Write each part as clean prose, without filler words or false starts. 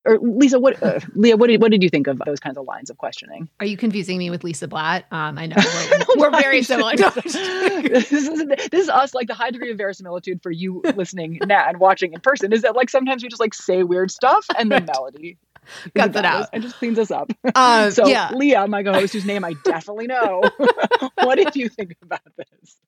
or Lisa, Leah, what did you think of those kinds of lines of questioning? Are you confusing me with Lisa Blatt? I know we're very similar. This is us, like the high degree of verisimilitude for you listening now and watching in person is that like sometimes we just like say weird stuff and then Melody cuts it out and just cleans us up. Leah, my co-host, whose name I definitely know, what did you think about this?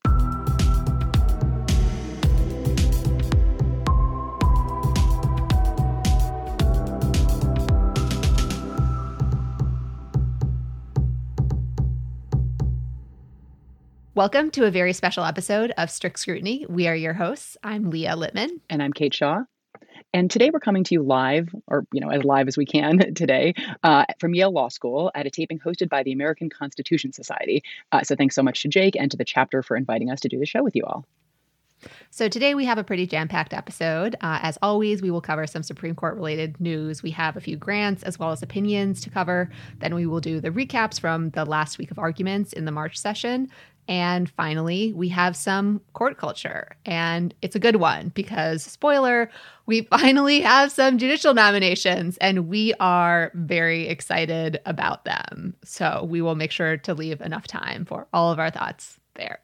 Welcome to a very special episode of Strict Scrutiny. We are your hosts. I'm Leah Littman. And I'm Kate Shaw. And today we're coming to you live, or as live as we can today, from Yale Law School at a taping hosted by the American Constitution Society. So thanks so much to Jake and to the chapter for inviting us to do the show with you all. So today we have a pretty jam-packed episode. As always, we will cover some Supreme Court-related news. We have a few grants as well as opinions to cover. Then we will do the recaps from the last week of arguments in the March session. And finally, we have some court culture. And it's a good one because, spoiler, we finally have some judicial nominations and we are very excited about them. So we will make sure to leave enough time for all of our thoughts there.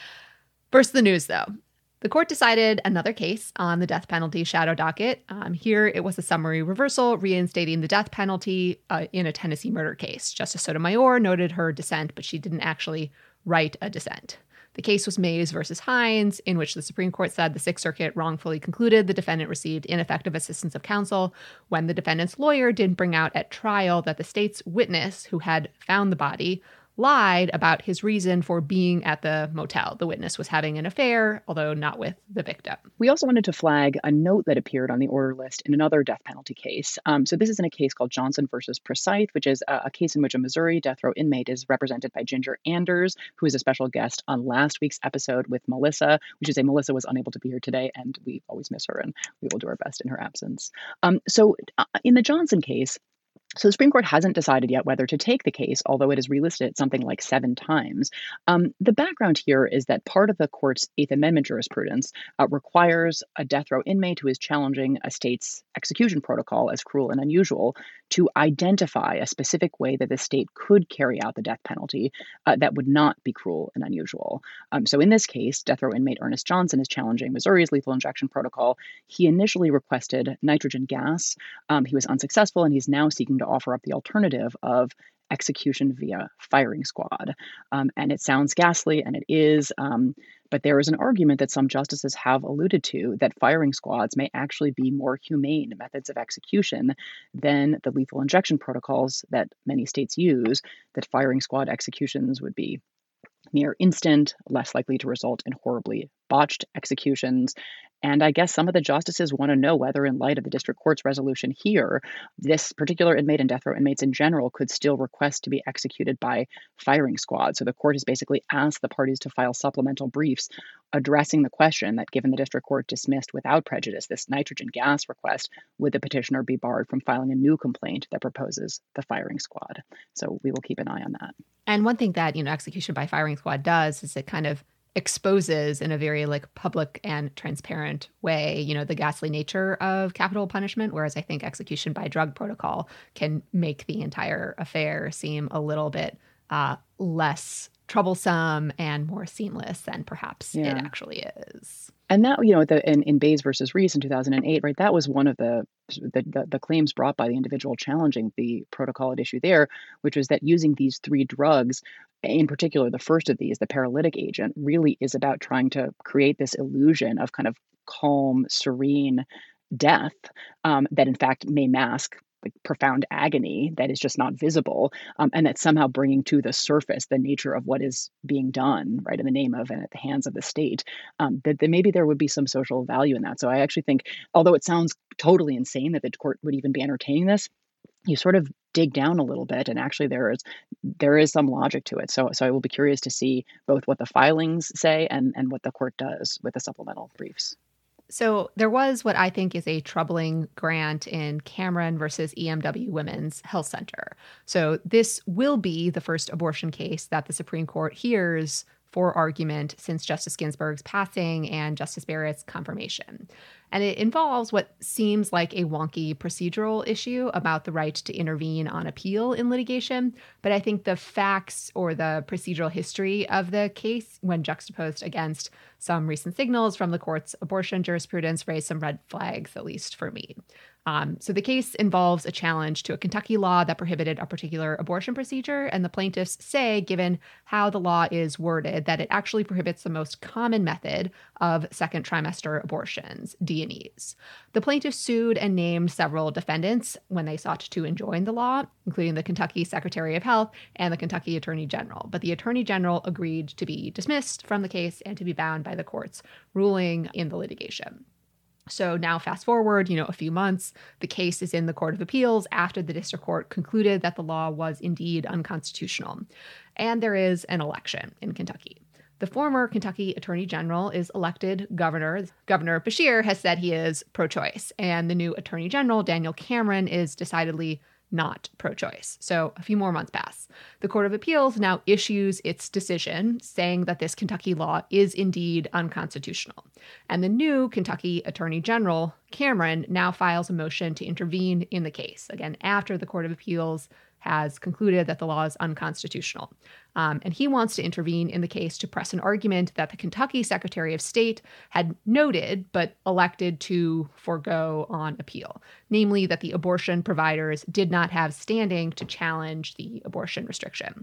First, the news, though. The court decided another case on the death penalty shadow docket. Here, it was a summary reversal reinstating the death penalty in a Tennessee murder case. Justice Sotomayor noted her dissent, but she didn't actually write a dissent. The case was Mays versus Hines, in which the Supreme Court said the Sixth Circuit wrongfully concluded the defendant received ineffective assistance of counsel when the defendant's lawyer didn't bring out at trial that the state's witness who had found the body lied about his reason for being at the motel. The witness was having an affair, although not with the victim. We also wanted to flag a note that appeared on the order list in another death penalty case. So this is in a case called Johnson versus Forsyth, which is a case in which a Missouri death row inmate is represented by Ginger Anders, who is a special guest on last week's episode with Melissa, which is Melissa was unable to be here today, and we always miss her, and we will do our best in her absence. So in the Johnson case, so the Supreme Court hasn't decided yet whether to take the case, although it is relisted something like 7 times. The background here is that part of the court's Eighth Amendment jurisprudence requires a death row inmate who is challenging a state's execution protocol as cruel and unusual to identify a specific way that the state could carry out the death penalty that would not be cruel and unusual. So in this case, death row inmate Ernest Johnson is challenging Missouri's lethal injection protocol. He initially requested nitrogen gas. He was unsuccessful, and he's now seeking to offer up the alternative of execution via firing squad. And it sounds ghastly, and it is, but there is an argument that some justices have alluded to that firing squads may actually be more humane methods of execution than the lethal injection protocols that many states use, that firing squad executions would be near instant, less likely to result in horribly botched executions. And I guess some of the justices want to know whether, in light of the district court's resolution here, this particular inmate and death row inmates in general could still request to be executed by firing squad. So the court has basically asked the parties to file supplemental briefs addressing the question that, given the district court dismissed without prejudice this nitrogen gas request, would the petitioner be barred from filing a new complaint that proposes the firing squad? So we will keep an eye on that. And one thing that, execution by firing squad does is it kind of exposes in a very public and transparent way, the ghastly nature of capital punishment, whereas I think execution by drug protocol can make the entire affair seem a little bit less troublesome and more seamless than perhaps it actually is. And that, in Bays versus Reese in 2008, right, that was one of the claims brought by the individual challenging the protocol at issue there, which was that using these 3 drugs, in particular, the first of these, the paralytic agent, really is about trying to create this illusion of kind of calm, serene death that in fact may mask profound agony that is just not visible, and that's somehow bringing to the surface the nature of what is being done, right, in the name of and at the hands of the state, that maybe there would be some social value in that. So I actually think, although it sounds totally insane that the court would even be entertaining this, you sort of dig down a little bit, and actually there is some logic to it. So I will be curious to see both what the filings say and what the court does with the supplemental briefs. So there was what I think is a troubling grant in Cameron versus EMW Women's Health Center. So this will be the first abortion case that the Supreme Court hears for argument since Justice Ginsburg's passing and Justice Barrett's confirmation. And it involves what seems like a wonky procedural issue about the right to intervene on appeal in litigation. But I think the facts or the procedural history of the case, when juxtaposed against some recent signals from the court's abortion jurisprudence, raise some red flags, at least for me. So the case involves a challenge to a Kentucky law that prohibited a particular abortion procedure, and the plaintiffs say, given how the law is worded, that it actually prohibits the most common method of second trimester abortions, D&Es. The plaintiffs sued and named several defendants when they sought to enjoin the law, including the Kentucky Secretary of Health and the Kentucky Attorney General. But the Attorney General agreed to be dismissed from the case and to be bound by the court's ruling in the litigation. So now fast forward, a few months, the case is in the Court of Appeals after the district court concluded that the law was indeed unconstitutional. And there is an election in Kentucky. The former Kentucky Attorney General is elected governor. Governor Beshear has said he is pro-choice, and the new Attorney General, Daniel Cameron, is decidedly not pro-choice. So a few more months pass. The Court of Appeals now issues its decision saying that this Kentucky law is indeed unconstitutional. And the new Kentucky Attorney General, Cameron, now files a motion to intervene in the case, again, after the Court of Appeals has concluded that the law is unconstitutional. And he wants to intervene in the case to press an argument that the Kentucky Secretary of State had noted but elected to forego on appeal, namely that the abortion providers did not have standing to challenge the abortion restriction.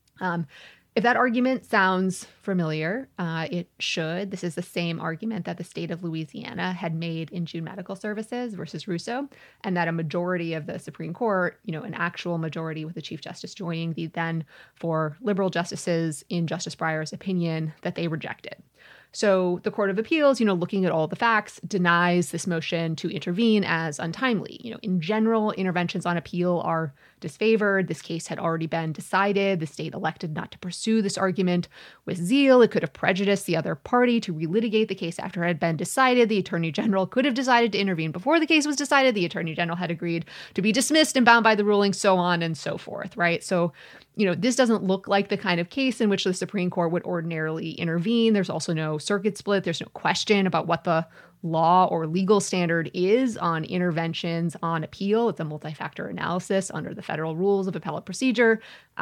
If that argument sounds familiar, it should. This is the same argument that the state of Louisiana had made in June Medical Services versus Russo, and that a majority of the Supreme Court, an actual majority with the Chief Justice joining the then four liberal justices in Justice Breyer's opinion, that they rejected. So the Court of Appeals, looking at all the facts, denies this motion to intervene as untimely. In general, interventions on appeal are disfavored. This case had already been decided. The state elected not to pursue this argument with zeal. It could have prejudiced the other party to relitigate the case after it had been decided. The Attorney General could have decided to intervene before the case was decided. The Attorney General had agreed to be dismissed and bound by the ruling, so on and so forth, right? So, this doesn't look like the kind of case in which the Supreme Court would ordinarily intervene. There's also no circuit split. There's no question about what the law or legal standard is on interventions on appeal. It's a multi-factor analysis under the federal rules of appellate procedure.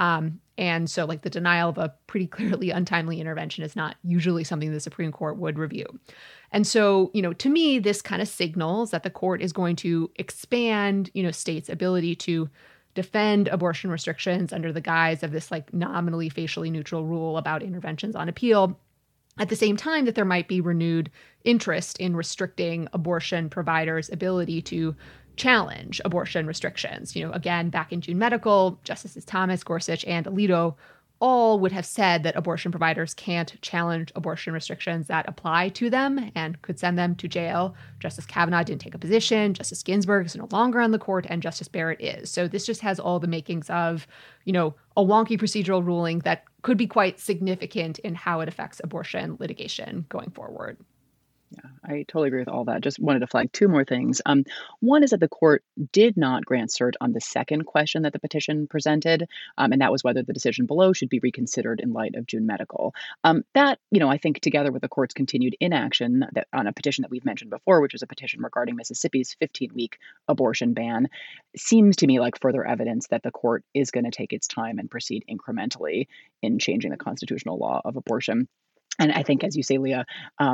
And so the denial of a pretty clearly untimely intervention is not usually something the Supreme Court would review. And so, to me, this kind of signals that the court is going to expand, states' ability to defend abortion restrictions under the guise of this nominally facially neutral rule about interventions on appeal, at the same time that there might be renewed interest in restricting abortion providers' ability to challenge abortion restrictions. Again, back in June Medical, Justices Thomas, Gorsuch, and Alito all would have said that abortion providers can't challenge abortion restrictions that apply to them and could send them to jail. Justice Kavanaugh didn't take a position. Justice Ginsburg is no longer on the court, and Justice Barrett is. So this just has all the makings of, a wonky procedural ruling that could be quite significant in how it affects abortion litigation going forward. Yeah, I totally agree with all that. Just wanted to flag two more things. One is that the court did not grant cert on the second question that the petition presented, and that was whether the decision below should be reconsidered in light of June Medical. That, I think together with the court's continued inaction that on a petition that we've mentioned before, which was a petition regarding Mississippi's 15-week abortion ban, seems to me like further evidence that the court is going to take its time and proceed incrementally in changing the constitutional law of abortion. And I think, as you say, Leah,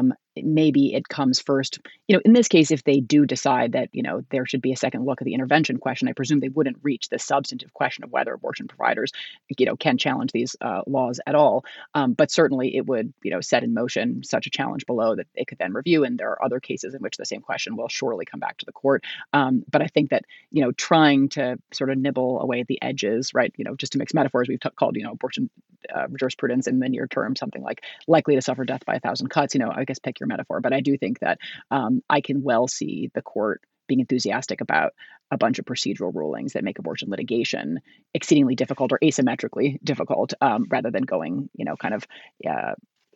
maybe it comes first, in this case, if they do decide that, there should be a second look at the intervention question, I presume they wouldn't reach the substantive question of whether abortion providers, can challenge these laws at all. But certainly it would, set in motion such a challenge below that they could then review. And there are other cases in which the same question will surely come back to the court. But I think that, trying to sort of nibble away at the edges, right, just to mix metaphors, we've called, abortion jurisprudence in the near term something like likely to suffer death by 1,000 cuts, I guess pick your metaphor. But I do think that I can well see the court being enthusiastic about a bunch of procedural rulings that make abortion litigation exceedingly difficult or asymmetrically difficult, rather than going,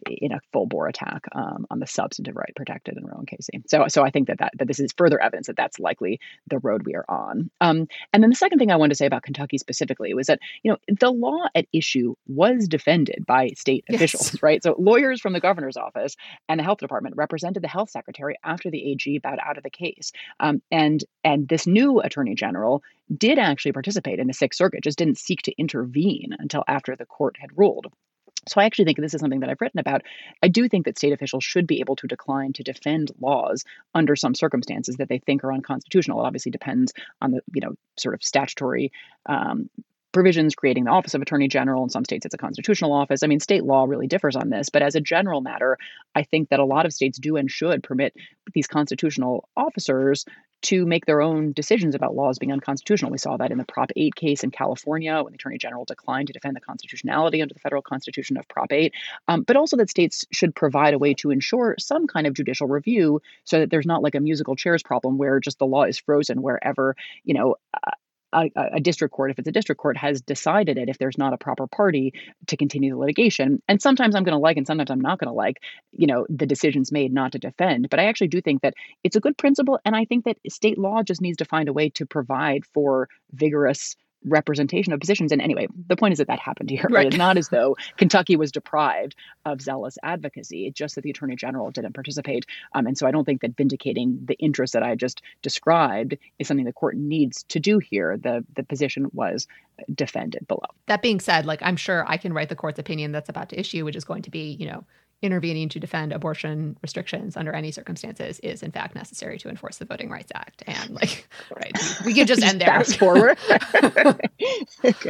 in a full bore attack on the substantive right protected in Roe and Casey. So I think that this is further evidence that that's likely the road we are on. And then the second thing I wanted to say about Kentucky specifically was that, the law at issue was defended by state officials, right? So lawyers from the governor's office and the health department represented the health secretary after the AG bowed out of the case. And this new attorney general did actually participate in the Sixth Circuit, just didn't seek to intervene until after the court had ruled. So I actually think this is something that I've written about. I do think that state officials should be able to decline to defend laws under some circumstances that they think are unconstitutional. It obviously depends on the, sort of statutory provisions creating the office of attorney general. In some states, it's a constitutional office. I mean, state law really differs on this. But as a general matter, I think that a lot of states do and should permit these constitutional officers to make their own decisions about laws being unconstitutional. We saw that in the Prop 8 case in California when the attorney general declined to defend the constitutionality under the federal constitution of Prop 8, but also that states should provide a way to ensure some kind of judicial review so that there's not like a musical chairs problem where just the law is frozen wherever, a district court, if it's a district court, has decided it if there's not a proper party to continue the litigation. And sometimes I'm going to like and sometimes I'm not going to like, the decisions made not to defend. But I actually do think that it's a good principle. And I think that state law just needs to find a way to provide for vigorous representation of positions. And anyway, the point is that happened here. Right? It's not as though Kentucky was deprived of zealous advocacy. It's just that the attorney general didn't participate. And so I don't think that vindicating the interests that I just described is something the court needs to do here. The position was defended below. That being said, I'm sure I can write the court's opinion that's about to issue, which is going to be, intervening to defend abortion restrictions under any circumstances is in fact necessary to enforce the Voting Rights Act. And right, we could just end there. Fast forward. Okay.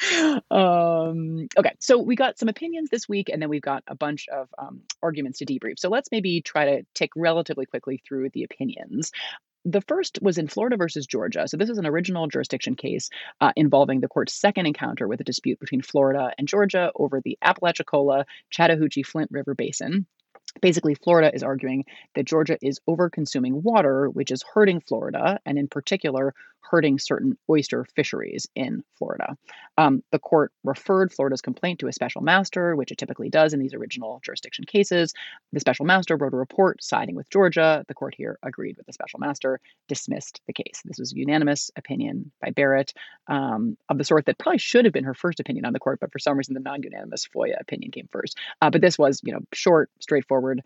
Okay, so we got some opinions this week, and then we've got a bunch of arguments to debrief. So let's maybe try to tick relatively quickly through the opinions. The first was in Florida versus Georgia. So this is an original jurisdiction case involving the court's second encounter with a dispute between Florida and Georgia over the Apalachicola, Chattahoochee, Flint River Basin. Basically, Florida is arguing that Georgia is over-consuming water, which is hurting Florida, and in particular, hurting certain oyster fisheries in Florida. The court referred Florida's complaint to a special master, which it typically does in these original jurisdiction cases. The special master wrote a report siding with Georgia. The court here agreed with the special master, dismissed the case. This was a unanimous opinion by Barrett, of the sort that probably should have been her first opinion on the court, but for some reason the non-unanimous FOIA opinion came first. But this was, short, straightforward.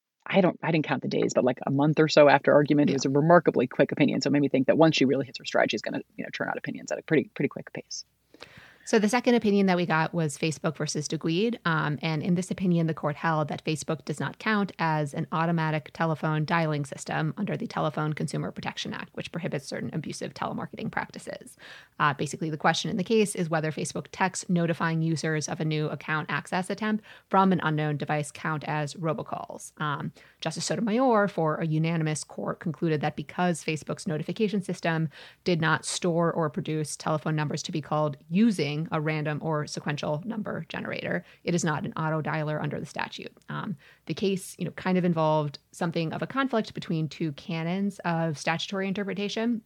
I didn't count the days, but like a month or so after argument, It was a remarkably quick opinion. So it made me think that once she really hits her stride, she's going to turn out opinions at a pretty quick pace. So the second opinion that we got was Facebook versus DeGuide. And in this opinion, the court held that Facebook does not count as an automatic telephone dialing system under the Telephone Consumer Protection Act, which prohibits certain abusive telemarketing practices. Basically, the question in the case is whether Facebook texts notifying users of a new account access attempt from an unknown device count as robocalls. Justice Sotomayor, for a unanimous court, concluded that because Facebook's notification system did not store or produce telephone numbers to be called using a random or sequential number generator, it is not an auto dialer under the statute. The case, kind of involved something of a conflict between two canons of statutory interpretation.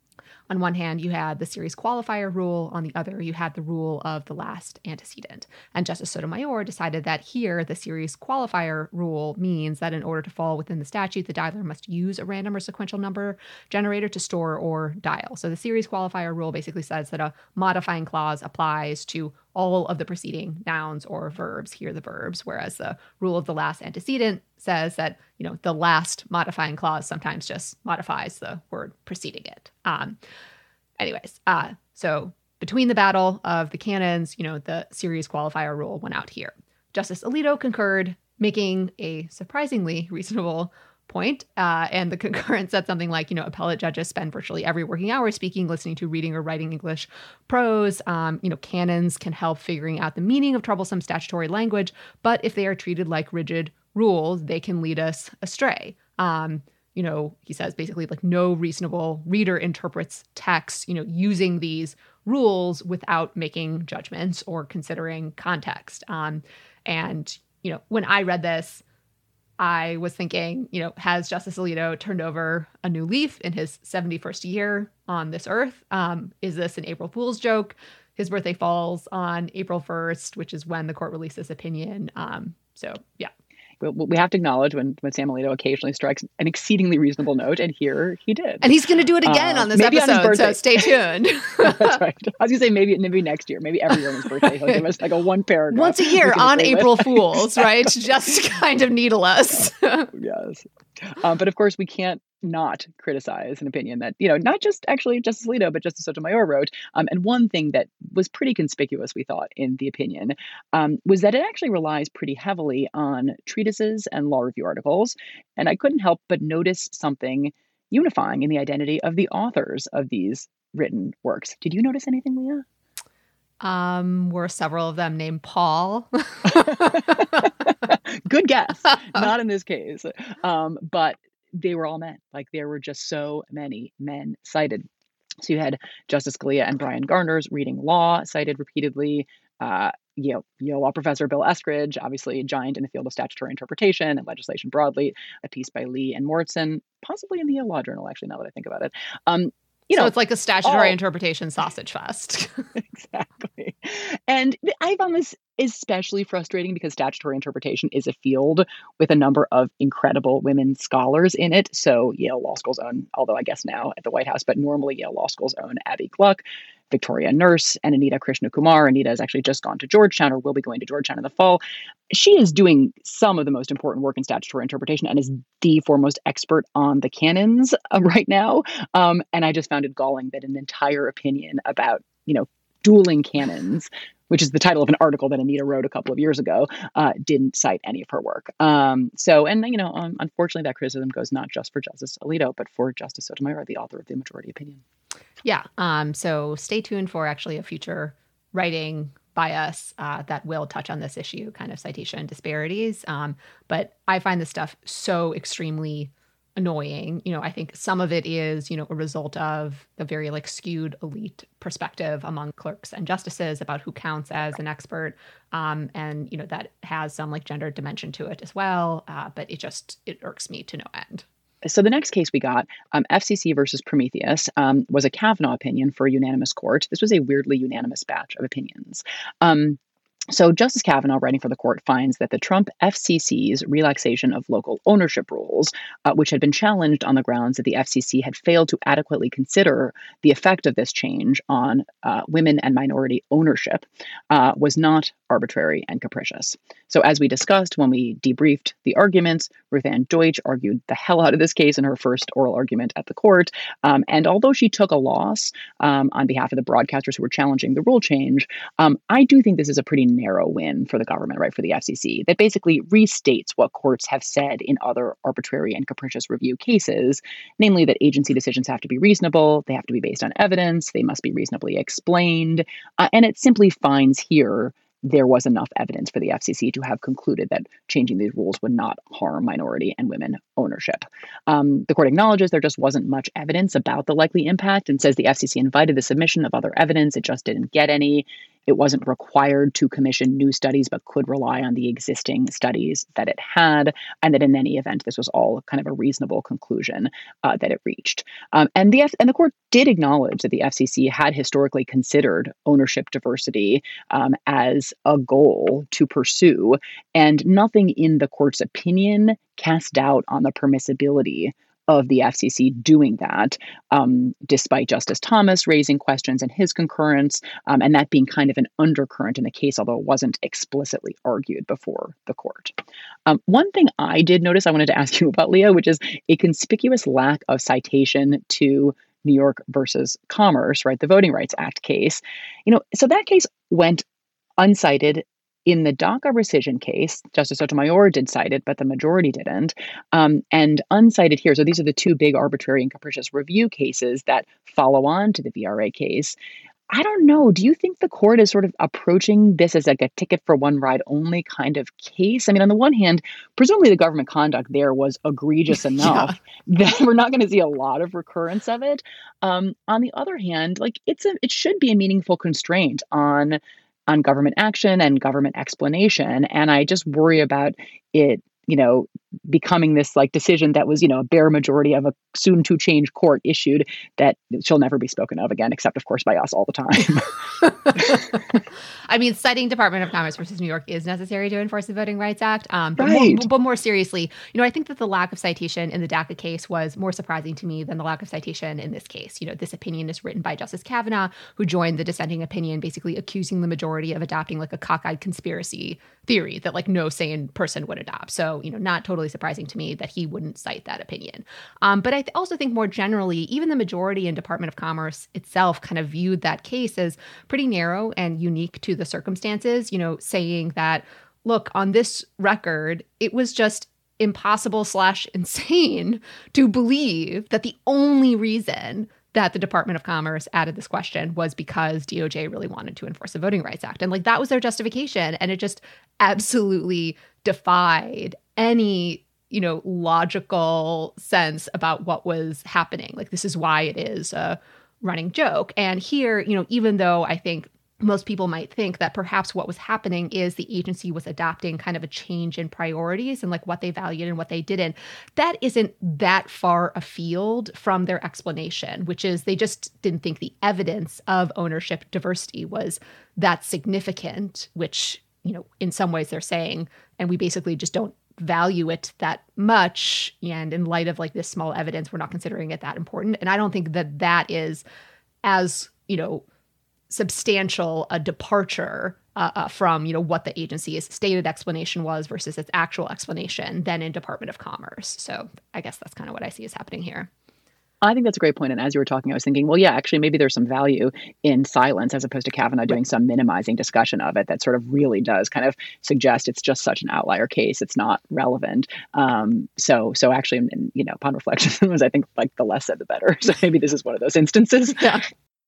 On one hand, you had the series qualifier rule. On the other, you had the rule of the last antecedent. And Justice Sotomayor decided that here, the series qualifier rule means that in order to fall within the statute, the dialer must use a random or sequential number generator to store or dial. So the series qualifier rule basically says that a modifying clause applies to all of the preceding nouns or verbs, here the verbs, whereas the rule of the last antecedent says that, the last modifying clause sometimes just modifies the word preceding it. So between the battle of the canons, the series qualifier rule went out here. Justice Alito concurred, making a surprisingly reasonable point. And the concurrence said something like, appellate judges spend virtually every working hour speaking, listening to, reading, or writing English prose. Canons can help figuring out the meaning of troublesome statutory language, but if they are treated like rigid rules, they can lead us astray. He says basically like no reasonable reader interprets text, using these rules without making judgments or considering context. When I read this, I was thinking, has Justice Alito turned over a new leaf in his 71st year on this earth? Is this an April Fool's joke? His birthday falls on April 1st, which is when the court released this opinion. So, yeah. We have to acknowledge when Sam Alito occasionally strikes an exceedingly reasonable note, and here he did. And he's going to do it again on this maybe episode, on his birthday. So stay tuned. That's right. I was going to say maybe next year, maybe every year on his birthday, he'll give us like a one paragraph. Once a year on April Fools, right? Just to kind of needle us. Yes. But of course, we can't not criticize an opinion that, not just actually Justice Alito, but Justice Sotomayor wrote. And one thing that was pretty conspicuous, we thought, in the opinion was that it actually relies pretty heavily on treatises and law review articles. And I couldn't help but notice something unifying in the identity of the authors of these written works. Did you notice anything, Leah? Were several of them named Paul? Good guess. Not in this case. But they were all men. Like, there were just so many men cited. So you had Justice Scalia and Brian Garner's reading law cited repeatedly. Yale law professor Bill Eskridge, obviously a giant in the field of statutory interpretation and legislation broadly, a piece by Lee and Moritzen, possibly in the Yale Law Journal, actually, now that I think about it. So it's like a statutory interpretation sausage fest. Exactly. And I found this especially frustrating because statutory interpretation is a field with a number of incredible women scholars in it. So Yale Law School's own, although I guess now at the White House, but normally Yale Law School's own Abby Gluck, Victoria Nurse, and Anita Krishnakumar. Anita has actually just gone to Georgetown, or will be going to Georgetown in the fall. She is doing some of the most important work in statutory interpretation and is the foremost expert on the canons right now. And I just found it galling that an entire opinion about, dueling canons, which is the title of an article that Anita wrote a couple of years ago, didn't cite any of her work. Unfortunately, that criticism goes not just for Justice Alito, but for Justice Sotomayor, the author of the majority opinion. Yeah. So stay tuned for actually a future writing by us that will touch on this issue, kind of citation disparities. But I find this stuff so extremely annoying. I think some of it is, a result of the very skewed elite perspective among clerks and justices about who counts as an expert. And, that has some gender dimension to it as well. But it irks me to no end. So the next case we got, FCC versus Prometheus, was a Kavanaugh opinion for a unanimous court. This was a weirdly unanimous batch of opinions. So Justice Kavanaugh, writing for the court, finds that the Trump FCC's relaxation of local ownership rules, which had been challenged on the grounds that the FCC had failed to adequately consider the effect of this change on women and minority ownership, was not arbitrary and capricious. So as we discussed when we debriefed the arguments, Ruth Ann Deutsch argued the hell out of this case in her first oral argument at the court. And although she took a loss on behalf of the broadcasters who were challenging the rule change, I do think this is a pretty narrow win for the government, right, for the FCC, that basically restates what courts have said in other arbitrary and capricious review cases, namely that agency decisions have to be reasonable, they have to be based on evidence, they must be reasonably explained, and it simply finds here there was enough evidence for the FCC to have concluded that changing these rules would not harm minority and women ownership. The court acknowledges there just wasn't much evidence about the likely impact and says the FCC invited the submission of other evidence. It just didn't get any. It wasn't required to commission new studies, but could rely on the existing studies that it had, and that in any event, this was all kind of a reasonable conclusion that it reached. And the court did acknowledge that the FCC had historically considered ownership diversity as a goal to pursue, and nothing in the court's opinion cast doubt on the permissibility of the FCC doing that, despite Justice Thomas raising questions in his concurrence, and that being kind of an undercurrent in the case, although it wasn't explicitly argued before the court. One thing I did notice I wanted to ask you about, Leah, which is a conspicuous lack of citation to New York versus Commerce, right, the Voting Rights Act case. So that case went uncited. In the DACA rescission case, Justice Sotomayor did cite it, but the majority didn't. And uncited here. So these are the two big arbitrary and capricious review cases that follow on to the VRA case. I don't know. Do you think the court is sort of approaching this as like a ticket for one ride only kind of case? I mean, on the one hand, presumably the government conduct there was egregious enough that we're not going to see a lot of recurrence of it. On the other hand, it should be a meaningful constraint on government action and government explanation. And I just worry about it, becoming this like decision that was, a bare majority of a soon to change court issued, that she'll never be spoken of again, except of course by us all the time. I mean, citing Department of Commerce versus New York is necessary to enforce the Voting Rights Act. Right. But more seriously, I think that the lack of citation in the DACA case was more surprising to me than the lack of citation in this case. This opinion is written by Justice Kavanaugh, who joined the dissenting opinion, basically accusing the majority of adopting like a cockeyed conspiracy theory that like no sane person would adopt. So, not totally surprising to me that he wouldn't cite that opinion. But I also think more generally, even the majority in Department of Commerce itself kind of viewed that case as pretty narrow and unique to the circumstances, saying that, look, on this record, it was just impossible/insane to believe that the only reason that the Department of Commerce added this question was because DOJ really wanted to enforce the Voting Rights Act. And like that was their justification. And it just absolutely defied any, logical sense about what was happening. Like this is why it is a running joke. And here, even though I think most people might think that perhaps what was happening is the agency was adopting kind of a change in priorities and like what they valued and what they didn't. That isn't that far afield from their explanation, which is they just didn't think the evidence of ownership diversity was that significant, which, in some ways they're saying, and we basically just don't value it that much. And in light of like this small evidence, we're not considering it that important. And I don't think that that is as, substantial a departure from, what the agency's stated explanation was versus its actual explanation than in Department of Commerce. So I guess that's kind of what I see is happening here. I think that's a great point. And as you were talking, I was thinking, well, yeah, actually, maybe there's some value in silence as opposed to Kavanaugh doing some minimizing discussion of it that sort of really does kind of suggest it's just such an outlier case. It's not relevant. So actually, upon reflection, was I think like the less said, the better. So maybe this is one of those instances. Yeah.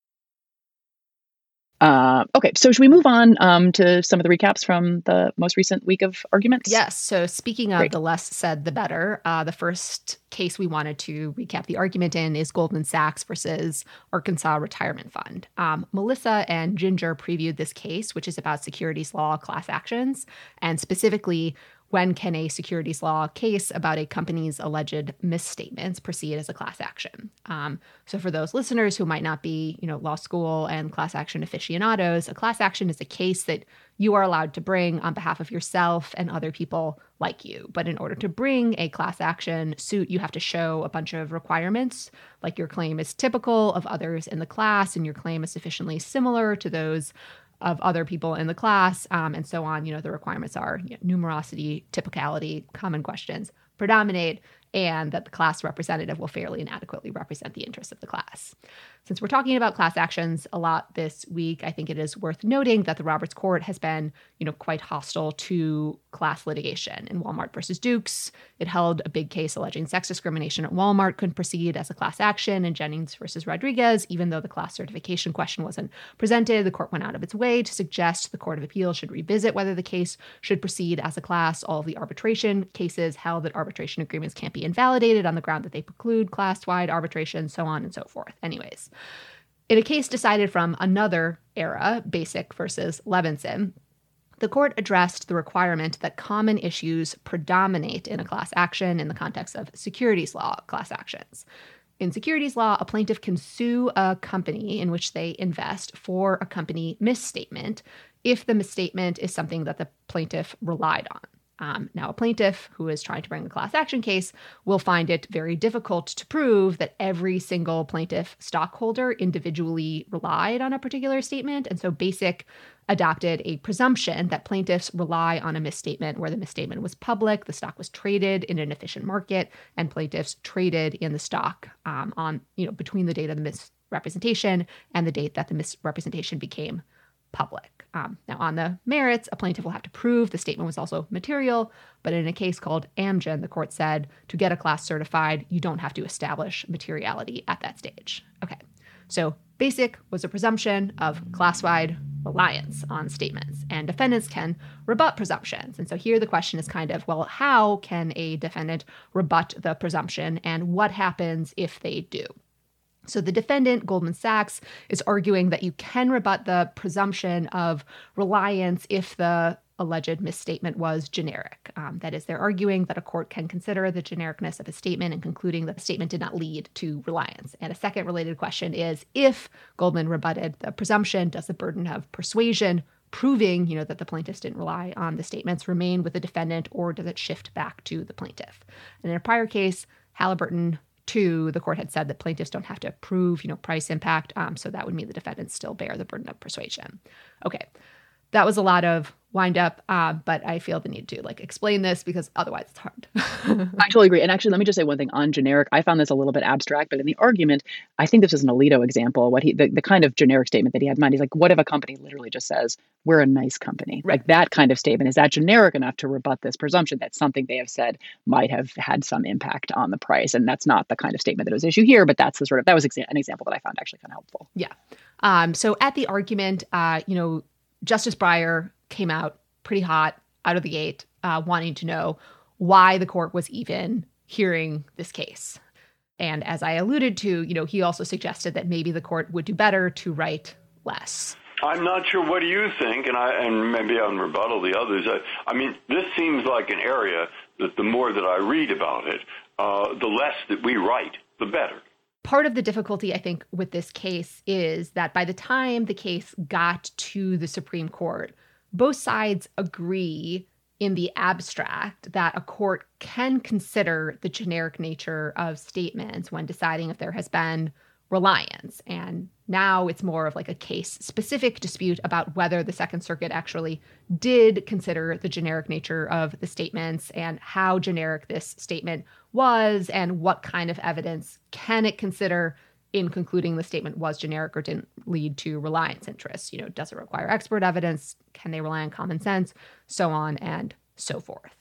Okay, so should we move on to some of the recaps from the most recent week of arguments? Yes. So speaking of Great. The less said, the better, the first case we wanted to recap the argument in is Goldman Sachs versus Arkansas Retirement Fund. Melissa and Ginger previewed this case, which is about securities law class actions, and specifically, when can a securities law case about a company's alleged misstatements proceed as a class action? So for those listeners who might not be, law school and class action aficionados, a class action is a case that you are allowed to bring on behalf of yourself and other people like you. But in order to bring a class action suit, you have to show a bunch of requirements, like your claim is typical of others in the class and your claim is sufficiently similar to those of other people in the class, and so on. The requirements are numerosity, typicality, common questions predominate, and that the class representative will fairly and adequately represent the interests of the class. Since we're talking about class actions a lot this week, I think it is worth noting that the Roberts Court has been, quite hostile to class litigation. In Walmart versus Dukes, it held a big case alleging sex discrimination at Walmart couldn't proceed as a class action. In Jennings versus Rodriguez, even though the class certification question wasn't presented, the court went out of its way to suggest the Court of Appeals should revisit whether the case should proceed as a class. All of the arbitration cases held that arbitration agreements can't be invalidated on the ground that they preclude class-wide arbitration, so on and so forth. Anyways, in a case decided from another era, Basic versus Levinson, the court addressed the requirement that common issues predominate in a class action in the context of securities law class actions. In securities law, a plaintiff can sue a company in which they invest for a company misstatement if the misstatement is something that the plaintiff relied on. Now, a plaintiff who is trying to bring a class action case will find it very difficult to prove that every single plaintiff stockholder individually relied on a particular statement. And so Basic adopted a presumption that plaintiffs rely on a misstatement where the misstatement was public, the stock was traded in an efficient market, and plaintiffs traded in the stock between the date of the misrepresentation and the date that the misrepresentation became public. Now, on the merits, a plaintiff will have to prove the statement was also material, but in a case called Amgen, the court said to get a class certified, you don't have to establish materiality at that stage. Okay, so Basic was a presumption of class-wide reliance on statements, and defendants can rebut presumptions. And so here the question is kind of, well, how can a defendant rebut the presumption, and what happens if they do? So the defendant, Goldman Sachs, is arguing that you can rebut the presumption of reliance if the alleged misstatement was generic. That is, they're arguing that a court can consider the genericness of a statement and concluding that the statement did not lead to reliance. And a second related question is, if Goldman rebutted the presumption, does the burden of persuasion proving, that the plaintiffs didn't rely on the statements remain with the defendant, or does it shift back to the plaintiff? And in a prior case, Halliburton 2, the court had said that plaintiffs don't have to prove, price impact. So that would mean the defendants still bear the burden of persuasion. Okay. That was a lot of wind up, but I feel the need to explain this because otherwise it's hard. I totally agree. And actually, let me just say one thing on generic. I found this a little bit abstract, but in the argument, I think this is an Alito example. The kind of generic statement that he had in mind, he's like, what if a company literally just says, we're a nice company? Right. Like that kind of statement, is that generic enough to rebut this presumption that something they have said might have had some impact on the price? And that's not the kind of statement that was issued here, but that's that was an example that I found actually kind of helpful. Yeah. So at the argument, Justice Breyer came out pretty hot out of the gate, wanting to know why the court was even hearing this case. And as I alluded to, he also suggested that maybe the court would do better to write less. I'm not sure. What do you think? And maybe I'll rebuttal the others. I mean, this seems like an area that the more that I read about it, the less that we write, the better. Part of the difficulty, I think, with this case is that by the time the case got to the Supreme Court, both sides agree in the abstract that a court can consider the generic nature of statements when deciding if there has been reliance. And now it's more of a case-specific dispute about whether the Second Circuit actually did consider the generic nature of the statements and how generic this statement was and what kind of evidence can it consider in concluding the statement was generic or didn't lead to reliance interests. Does it require expert evidence? Can they rely on common sense? So on and so forth.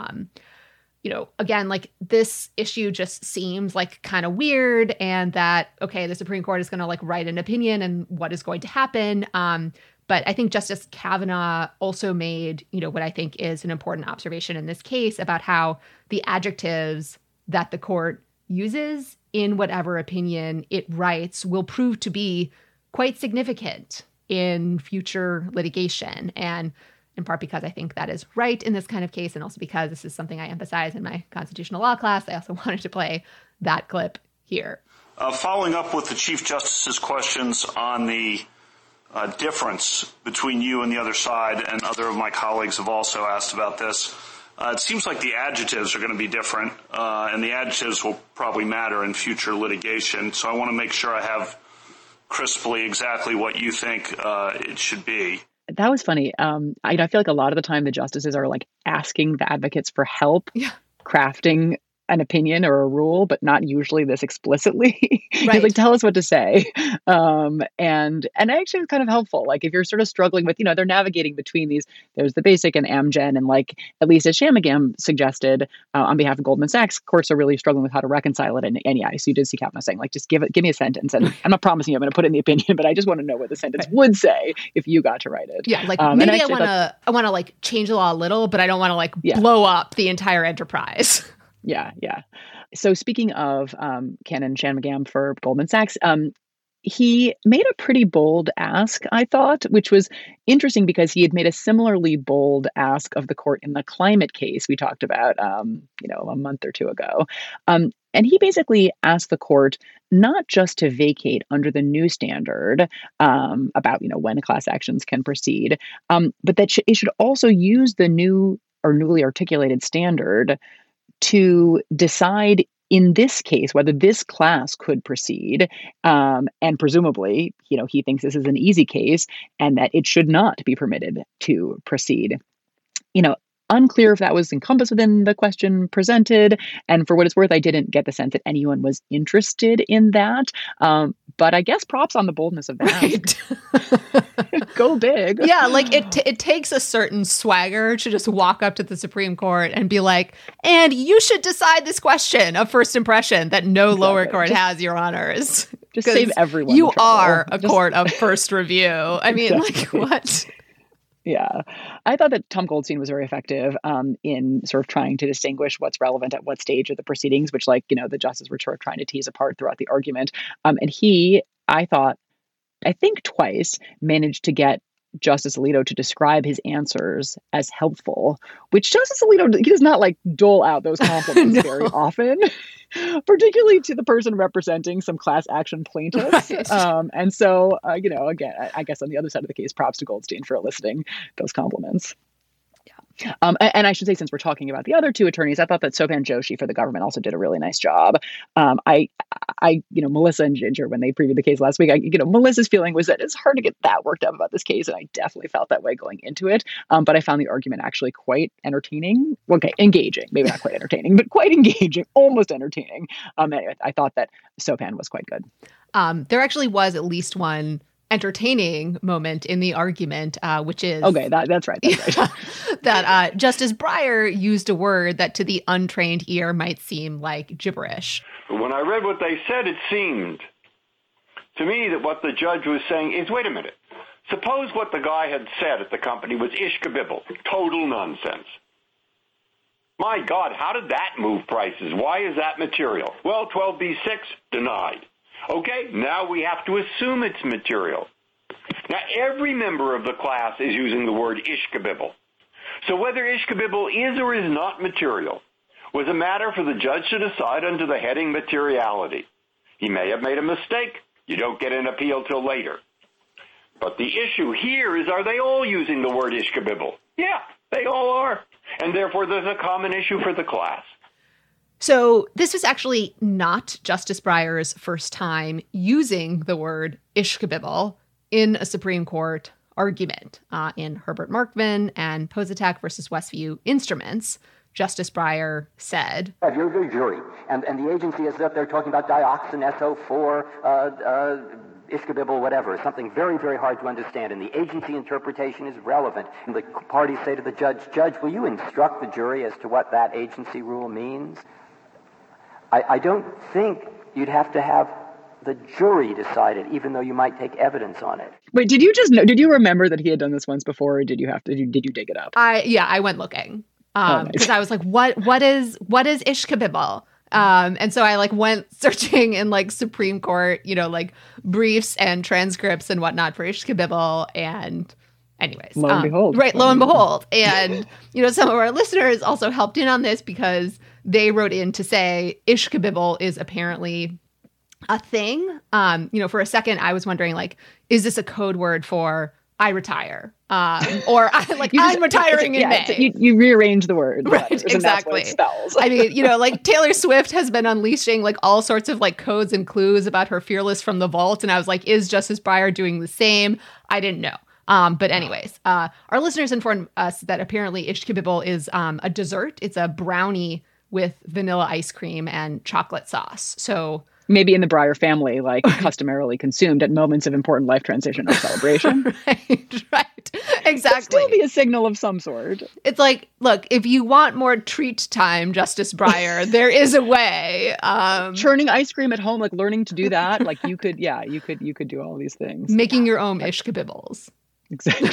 Again, this issue just seems kind of weird, and that, okay, the Supreme Court is going to write an opinion and what is going to happen. But I think Justice Kavanaugh also made, what I think is an important observation in this case about how the adjectives that the court uses in whatever opinion it writes will prove to be quite significant in future litigation. And in part because I think that is right in this kind of case, and also because this is something I emphasize in my constitutional law class, I also wanted to play that clip here. Following up with the Chief Justice's questions on the difference between you and the other side, and other of my colleagues have also asked about this, it seems like the adjectives are going to be different, and the adjectives will probably matter in future litigation. So I want to make sure I have crisply exactly what you think it should be. That was funny. I feel like a lot of the time the justices are asking the advocates for help crafting an opinion or a rule, but not usually this explicitly. Right. He's tell us what to say. And actually it's kind of helpful. If you're sort of struggling with, they're navigating between these, there's the basic and Amgen, and at least as Shamagam suggested, on behalf of Goldman Sachs, courts are really struggling with how to reconcile it. And yeah, so you did see Kavanaugh saying, just give me a sentence. And I'm not promising you I'm going to put it in the opinion, but I just want to know what the sentence would say if you got to write it. Yeah. Maybe I want to change the law a little, but I don't want to blow up the entire enterprise. Yeah. So speaking of Canon Shanmugam for Goldman Sachs, he made a pretty bold ask, I thought, which was interesting because he had made a similarly bold ask of the court in the climate case we talked about, a month or two ago. And he basically asked the court not just to vacate under the new standard about, when class actions can proceed, but that it should also use the new or newly articulated standard to decide in this case whether this class could proceed, and presumably, he thinks this is an easy case and that it should not be permitted to proceed. Unclear if that was encompassed within the question presented, and for what it's worth, I didn't get the sense that anyone was interested in that. But I guess props on the boldness of that. Right. Go big. Yeah, it takes a certain swagger to just walk up to the Supreme Court and be like, and you should decide this question of first impression that no lower court has, Your Honors. Just save everyone. You are a court of first review. I mean, what? Yeah, I thought that Tom Goldstein was very effective in sort of trying to distinguish what's relevant at what stage of the proceedings, which the justices were sort of trying to tease apart throughout the argument. And he, I think twice managed to get Justice Alito to describe his answers as helpful, which Justice Alito, he does not like dole out those compliments No. very often, particularly to the person representing some class action plaintiffs. Right. And so, again, I guess on the other side of the case, props to Goldstein for eliciting those compliments. And I should say, since we're talking about the other two attorneys, I thought that Sopan Joshi for the government also did a really nice job. Melissa and Ginger, when they previewed the case last week, Melissa's feeling was that it's hard to get that worked up about this case, and I definitely felt that way going into it. But I found the argument actually quite entertaining. Okay, engaging, maybe not quite entertaining, but quite engaging, almost entertaining. Anyway, I thought that Sopan was quite good. There actually was at least one entertaining moment in the argument, which is that's right. that Justice Breyer used a word that to the untrained ear might seem like gibberish. When I read what they said, it seemed to me that what the judge was saying is, wait a minute, suppose what the guy had said at the company was ishkabibble, total nonsense. My God, how did that move prices? Why is that material? Well, 12b-6 denied. Okay, now we have to assume it's material. Now, every member of the class is using the word ishkabibble. So whether ishkabibble is or is not material was a matter for the judge to decide under the heading materiality. He may have made a mistake. You don't get an appeal till later. But the issue here is, are they all using the word ishkabibble? Yeah, they all are. And therefore, there's a common issue for the class. So this was actually not Justice Breyer's first time using the word ishkabibble in a Supreme Court argument. In Herbert Markman and Positak versus Westview Instruments, Justice Breyer said, You're the jury, and the agency is up there talking about dioxin, SO4, ishkabibble, whatever, something very, very hard to understand, and the agency interpretation is relevant. And the parties say to the judge, will you instruct the jury as to what that agency rule means? I don't think you'd have to have the jury decide it, even though you might take evidence on it. Wait, did you remember that he had done this once before, or did you dig it up? I went looking. Because I was like, what is ishkabibble? And so I went searching in Supreme Court, briefs and transcripts and whatnot for ishkabibble, and anyways, lo and behold. Right, lo and behold. And some of our listeners also helped in on this because they wrote in to say ishkabibble is apparently a thing. For a second I was wondering, is this a code word for I retire? Or I'm retiring in May. You rearrange the word. Right, exactly. And that's what it spells. I mean, Taylor Swift has been unleashing all sorts of codes and clues about her Fearless from the Vault. And I was like, is Justice Breyer doing the same? I didn't know. But anyways, our listeners informed us that apparently ishkabibble is a dessert. It's a brownie with vanilla ice cream and chocolate sauce. So maybe in the Breyer family, customarily consumed at moments of important life transition or celebration. Right. Exactly. It'd still be a signal of some sort. It's look, if you want more treat time, Justice Breyer, there is a way. Churning ice cream at home, learning to do that, you could do all these things. Making your own ishkabibbles. Exactly.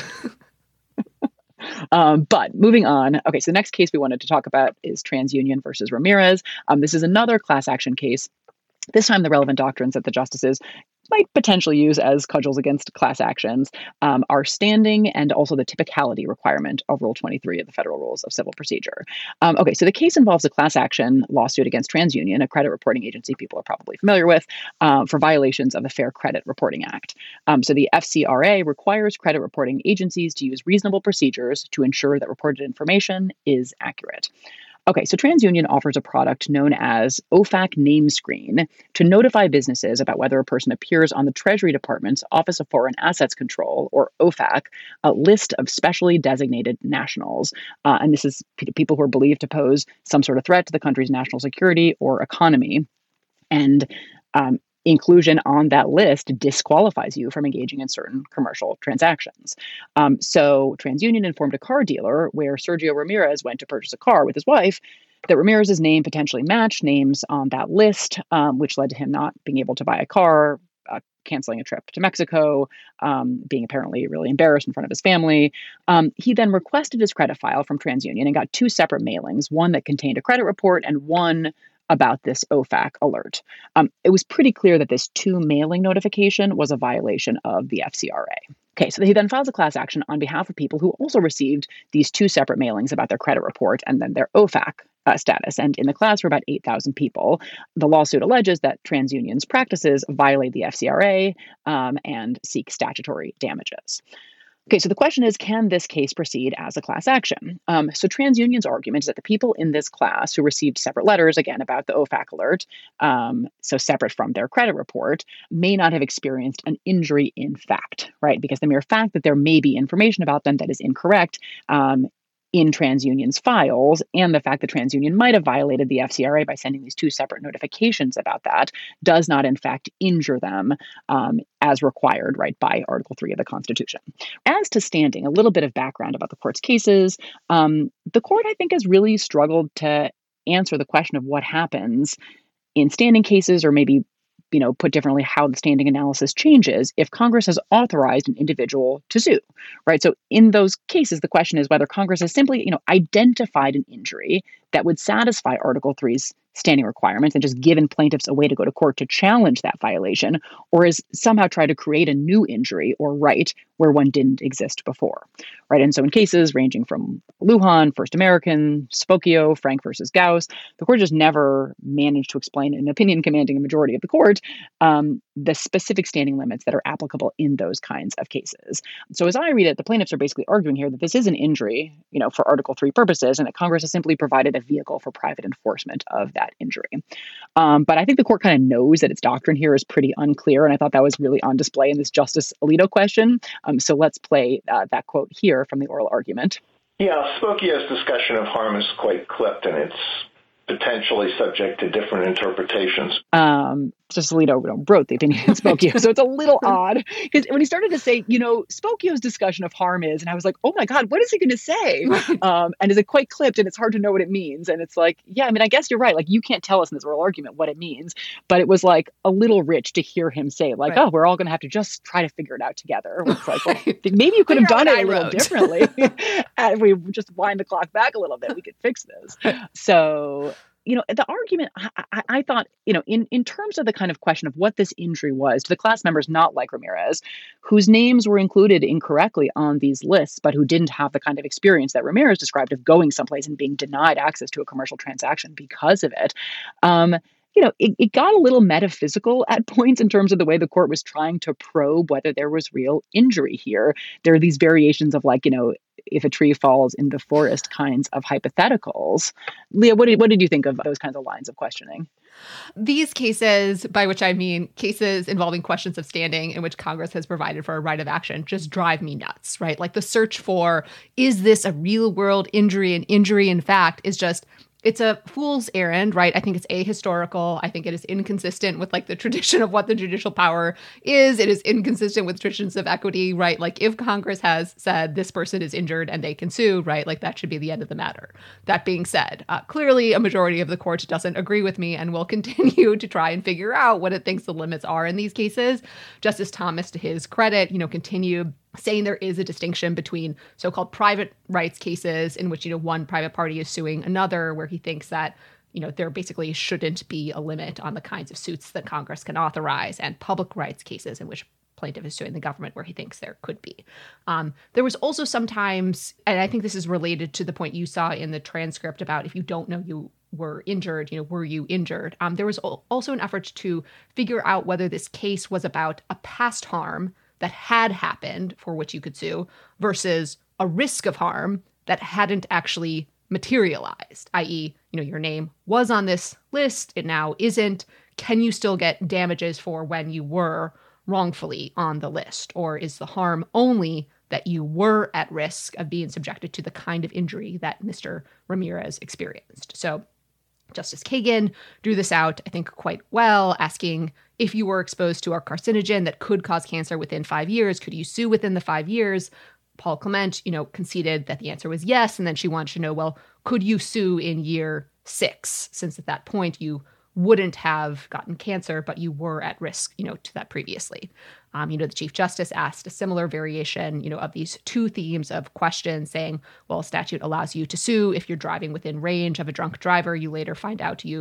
But moving on. Okay, so the next case we wanted to talk about is TransUnion versus Ramirez. This is another class action case. This time, the relevant doctrines that the justices might potentially use as cudgels against class actions are standing and also the typicality requirement of Rule 23 of the Federal Rules of Civil Procedure. Okay, so the case involves a class action lawsuit against TransUnion, a credit reporting agency people are probably familiar with, for violations of the Fair Credit Reporting Act. So the FCRA requires credit reporting agencies to use reasonable procedures to ensure that reported information is accurate. Okay, so TransUnion offers a product known as OFAC Name Screen to notify businesses about whether a person appears on the Treasury Department's Office of Foreign Assets Control, or OFAC, a list of specially designated nationals. And this is people who are believed to pose some sort of threat to the country's national security or economy. And inclusion on that list disqualifies you from engaging in certain commercial transactions. So TransUnion informed a car dealer where Sergio Ramirez went to purchase a car with his wife that Ramirez's name potentially matched names on that list, which led to him not being able to buy a car, canceling a trip to Mexico, being apparently really embarrassed in front of his family. He then requested his credit file from TransUnion and got two separate mailings, one that contained a credit report and one about this OFAC alert. It was pretty clear that this mailing notification was a violation of the FCRA. Okay, so he then files a class action on behalf of people who also received these 2 separate mailings about their credit report and then their OFAC status. And in the class were about 8,000 people. The lawsuit alleges that TransUnion's practices violate the FCRA and seek statutory damages. Okay, so the question is, can this case proceed as a class action? So TransUnion's argument is that the people in this class who received separate letters, again, about the OFAC alert, so separate from their credit report, may not have experienced an injury in fact, right? Because the mere fact that there may be information about them that is incorrect in TransUnion's files, and the fact that TransUnion might have violated the FCRA by sending these 2 separate notifications about that does not, in fact, injure them as required, right, by Article 3 of the Constitution. As to standing, a little bit of background about the court's cases. The court, I think, has really struggled to answer the question of what happens in standing cases, or maybe put differently, how the standing analysis changes if Congress has authorized an individual to sue, right? So in those cases, the question is whether Congress has simply, identified an injury that would satisfy Article 3's standing requirements and just given plaintiffs a way to go to court to challenge that violation, or is somehow try to create a new injury or right where one didn't exist before, right? And so in cases ranging from Lujan, First American, Spokio, Frank versus Gauss, the court just never managed to explain, in an opinion commanding a majority of the court, the specific standing limits that are applicable in those kinds of cases. So as I read it, the plaintiffs are basically arguing here that this is an injury, for Article 3 purposes, and that Congress has simply provided a vehicle for private enforcement of that injury. But I think the court kind of knows that its doctrine here is pretty unclear, and I thought that was really on display in this Justice Alito question. So let's play that quote here from the oral argument. Yeah, Spokio's discussion of harm is quite clipped, and it's potentially subject to different interpretations. Justice Alito wrote the opinion in Spokio, so it's a little odd because when he started to say, Spokio's discussion of harm is, and I was like, oh my God, what is he going to say? And is it quite clipped, and it's hard to know what it means. And it's like, yeah, I mean, I guess you're right. Like, you can't tell us in this oral argument what it means, but it was like a little rich to hear him say, like, oh, we're all going to have to just try to figure it out together. It's like, well, maybe you could have done it a little differently. And if we just wind the clock back a little bit, we could fix this. So, the argument, I thought, in terms of the kind of question of what this injury was to the class members not like Ramirez, whose names were included incorrectly on these lists, but who didn't have the kind of experience that Ramirez described of going someplace and being denied access to a commercial transaction because of it. It got a little metaphysical at points in terms of the way the court was trying to probe whether there was real injury here. There are these variations of if a tree falls in the forest kinds of hypotheticals. Leah, what did you think of those kinds of lines of questioning? These cases, by which I mean cases involving questions of standing in which Congress has provided for a right of action, just drive me nuts, right? Like the search for, is this a real world injury? An injury in fact is just, it's a fool's errand, right? I think it's ahistorical. I think it is inconsistent with the tradition of what the judicial power is. It is inconsistent with traditions of equity, right? Like if Congress has said this person is injured and they can sue, right? Like that should be the end of the matter. That being said, clearly a majority of the court doesn't agree with me and will continue to try and figure out what it thinks the limits are in these cases. Justice Thomas, to his credit, continued saying there is a distinction between so-called private rights cases in which, one private party is suing another, where he thinks that, there basically shouldn't be a limit on the kinds of suits that Congress can authorize, and public rights cases in which plaintiff is suing the government where he thinks there could be. There was also sometimes, and I think this is related to the point you saw in the transcript about if you don't know you were injured, were you injured? There was also an effort to figure out whether this case was about a past harm that had happened for which you could sue versus a risk of harm that hadn't actually materialized, i.e., your name was on this list, it now isn't. Can you still get damages for when you were wrongfully on the list? Or is the harm only that you were at risk of being subjected to the kind of injury that Mr. Ramirez experienced? So Justice Kagan drew this out, I think, quite well, asking if you were exposed to a carcinogen that could cause cancer within 5 years, could you sue within the 5 years? Paul Clement, conceded that the answer was yes. And then she wanted to know, well, could you sue in year 6? Since at that point you wouldn't have gotten cancer, but you were at risk, to that previously. The Chief Justice asked a similar variation, of these two themes of questions, saying, well, a statute allows you to sue if you're driving within range of a drunk driver. You later find out you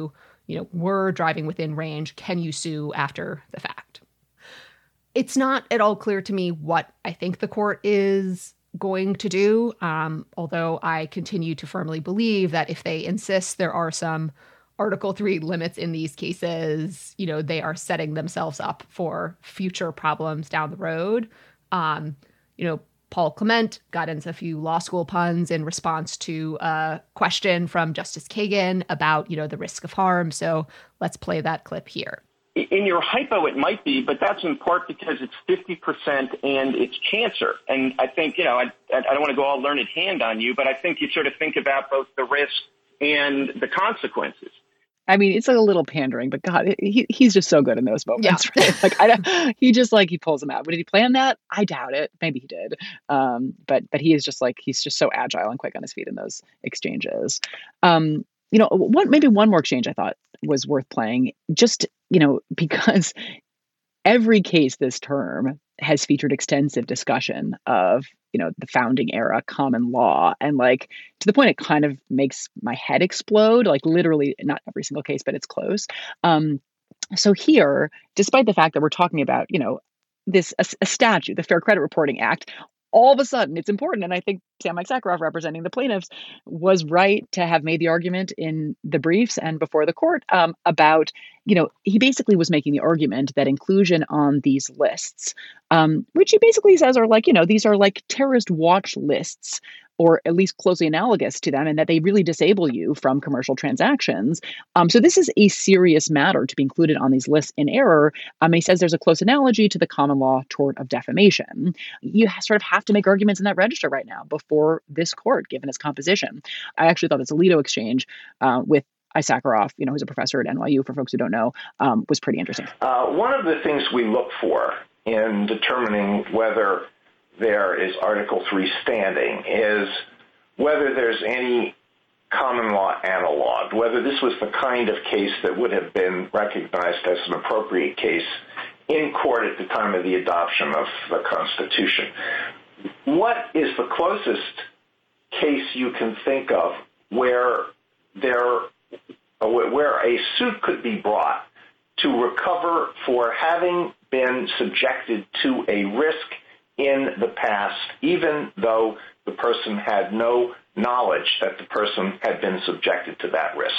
were driving within range. Can you sue after the fact? It's not at all clear to me what I think the court is going to do, although I continue to firmly believe that if they insist there are some Article 3 limits in these cases, they are setting themselves up for future problems down the road. Paul Clement got into a few law school puns in response to a question from Justice Kagan about, the risk of harm. So let's play that clip here. In your hypo, it might be, but that's in part because it's 50% and it's cancer. And I think, I don't want to go all learned hand on you, but I think you sort of think about both the risk and the consequences. I mean, it's like a little pandering, but God, he's just so good in those moments. Yeah. Right? He pulls them out. But did he plan that? I doubt it. Maybe he did. But he is he's just so agile and quick on his feet in those exchanges. Maybe one more exchange I thought was worth playing, just, because every case this term has featured extensive discussion of, the founding era common law. And to the point, it kind of makes my head explode, literally not every single case, but it's close. So here, despite the fact that we're talking about, a statute, the Fair Credit Reporting Act, all of a sudden it's important. And I think Sam Mike Sakharov, representing the plaintiffs, was right to have made the argument in the briefs and before the court about, he basically was making the argument that inclusion on these lists, which he basically says are these are like terrorist watch lists, or at least closely analogous to them, and that they really disable you from commercial transactions. So this is a serious matter to be included on these lists in error. He says there's a close analogy to the common law tort of defamation. You sort of have to make arguments in that register right now before this court, given its composition. I actually thought this Alito exchange with Sakharov, who's a professor at NYU, for folks who don't know, was pretty interesting. One of the things we look for in determining whether there is Article 3 standing is whether there's any common law analog, whether this was the kind of case that would have been recognized as an appropriate case in court at the time of the adoption of the Constitution. What is the closest case you can think of where a suit could be brought to recover for having been subjected to a risk in the past, even though the person had no knowledge that the person had been subjected to that risk?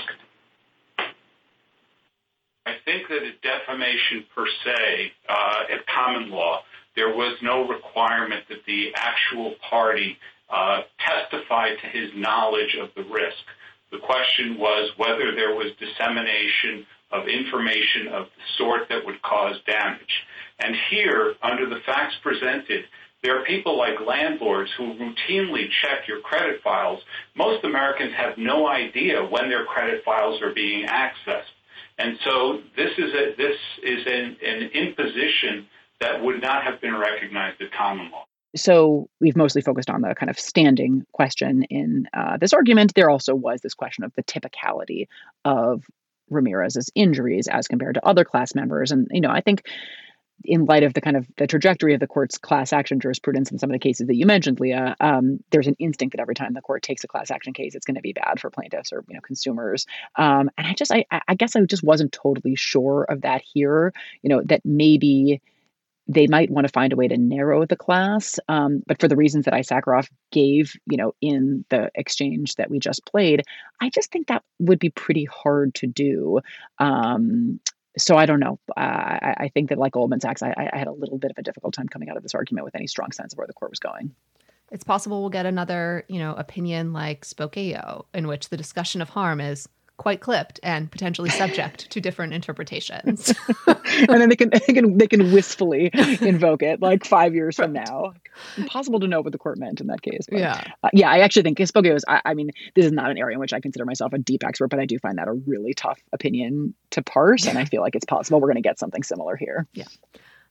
I think that at defamation per se, at common law, there was no requirement that the actual party testify to his knowledge of the risk. The question was whether there was dissemination of information of the sort that would cause damage. And here, under the facts presented, there are people like landlords who routinely check your credit files. Most Americans have no idea when their credit files are being accessed. And so this is an imposition that would not have been recognized at common law. So we've mostly focused on the kind of standing question in this argument. There also was this question of the typicality of Ramirez's injuries as compared to other class members. And, I think in light of the kind of the trajectory of the court's class action jurisprudence in some of the cases that you mentioned, Leah, there's an instinct that every time the court takes a class action case, it's going to be bad for plaintiffs or consumers. And I guess I just wasn't totally sure of that here. That maybe they might want to find a way to narrow the class, but for the reasons that Sakharov gave, in the exchange that we just played, I just think that would be pretty hard to do. So I don't know. I think that, like Goldman Sachs, I had a little bit of a difficult time coming out of this argument with any strong sense of where the court was going. It's possible we'll get another, opinion like Spokeo, in which the discussion of harm is quite clipped and potentially subject to different interpretations. And then they can wistfully invoke it 5 years from now. Impossible to know what the court meant in that case. But, I actually think Spokeo is, I mean, this is not an area in which I consider myself a deep expert, but I do find that a really tough opinion to parse. And I feel like it's possible we're going to get something similar here. Yeah.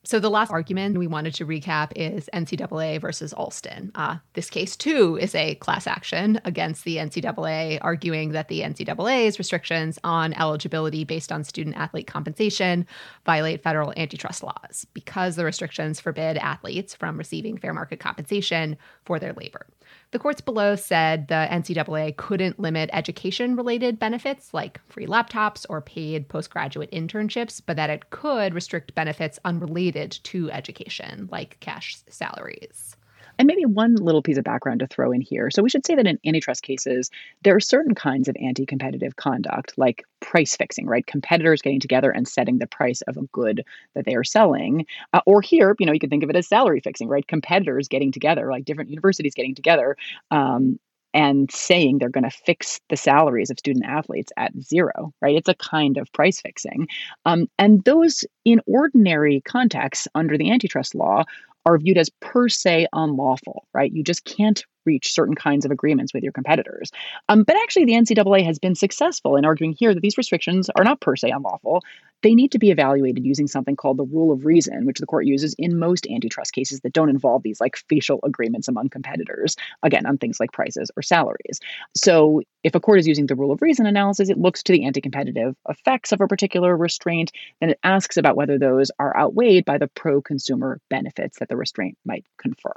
So the last argument we wanted to recap is NCAA versus Alston. This case, too, is a class action against the NCAA, arguing that the NCAA's restrictions on eligibility based on student-athlete compensation violate federal antitrust laws because the restrictions forbid athletes from receiving fair market compensation for their labor. The courts below said the NCAA couldn't limit education-related benefits like free laptops or paid postgraduate internships, but that it could restrict benefits unrelated to education, like cash salaries. And maybe one little piece of background to throw in here. So we should say that in antitrust cases, there are certain kinds of anti-competitive conduct, like price fixing, right? Competitors getting together and setting the price of a good that they are selling. Or here, you could think of it as salary fixing, right? Competitors getting together, like different universities getting together, and saying they're going to fix the salaries of student athletes at zero, right? It's a kind of price fixing. And those, in ordinary contexts under the antitrust law, are viewed as per se unlawful, right? You just can't reach certain kinds of agreements with your competitors. But actually, the NCAA has been successful in arguing here that these restrictions are not per se unlawful. They need to be evaluated using something called the rule of reason, which the court uses in most antitrust cases that don't involve these like facial agreements among competitors, again, on things like prices or salaries. So if a court is using the rule of reason analysis, it looks to the anti-competitive effects of a particular restraint, then it asks about whether those are outweighed by the pro-consumer benefits that the restraint might confer.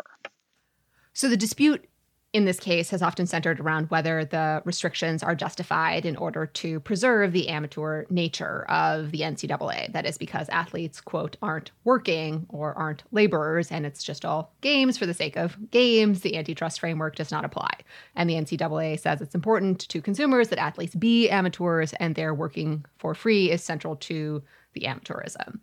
So the dispute in this case has often centered around whether the restrictions are justified in order to preserve the amateur nature of the NCAA. That is because athletes, quote, aren't working or aren't laborers, and it's just all games for the sake of games. The antitrust framework does not apply. And the NCAA says it's important to consumers that athletes be amateurs, and their working for free is central to the amateurism.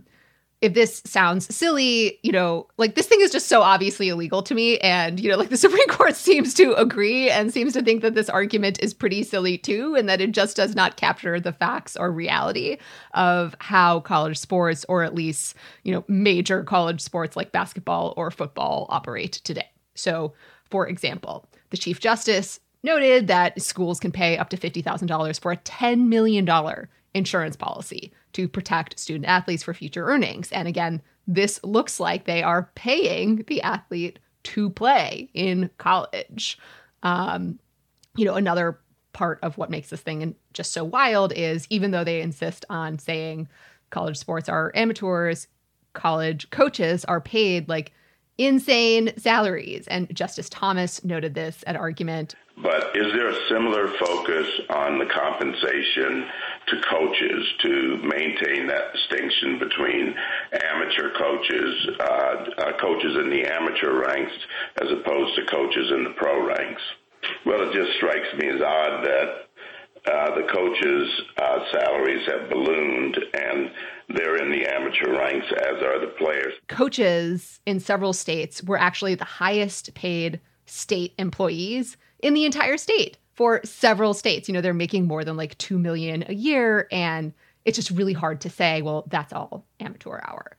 If this sounds silly, this thing is just so obviously illegal to me. And, the Supreme Court seems to agree and seems to think that this argument is pretty silly too, and that it just does not capture the facts or reality of how college sports, or at least, major college sports like basketball or football operate today. So, for example, the Chief Justice noted that schools can pay up to $50,000 for a $10 million insurance policy to protect student athletes for future earnings. And again, this looks like they are paying the athlete to play in college. Another part of what makes this thing just so wild is even though they insist on saying college sports are amateurs, college coaches are paid like insane salaries. And Justice Thomas noted this at argument. But is there a similar focus on the compensation to coaches to maintain that distinction between amateur coaches, coaches in the amateur ranks, as opposed to coaches in the pro ranks? Well, it just strikes me as odd that the coaches' salaries have ballooned and they're in the amateur ranks, as are the players. Coaches in several states were actually the highest paid state employees in the entire state for several states. They're making more than like $2 million a year. And it's just really hard to say, well, that's all amateur hour.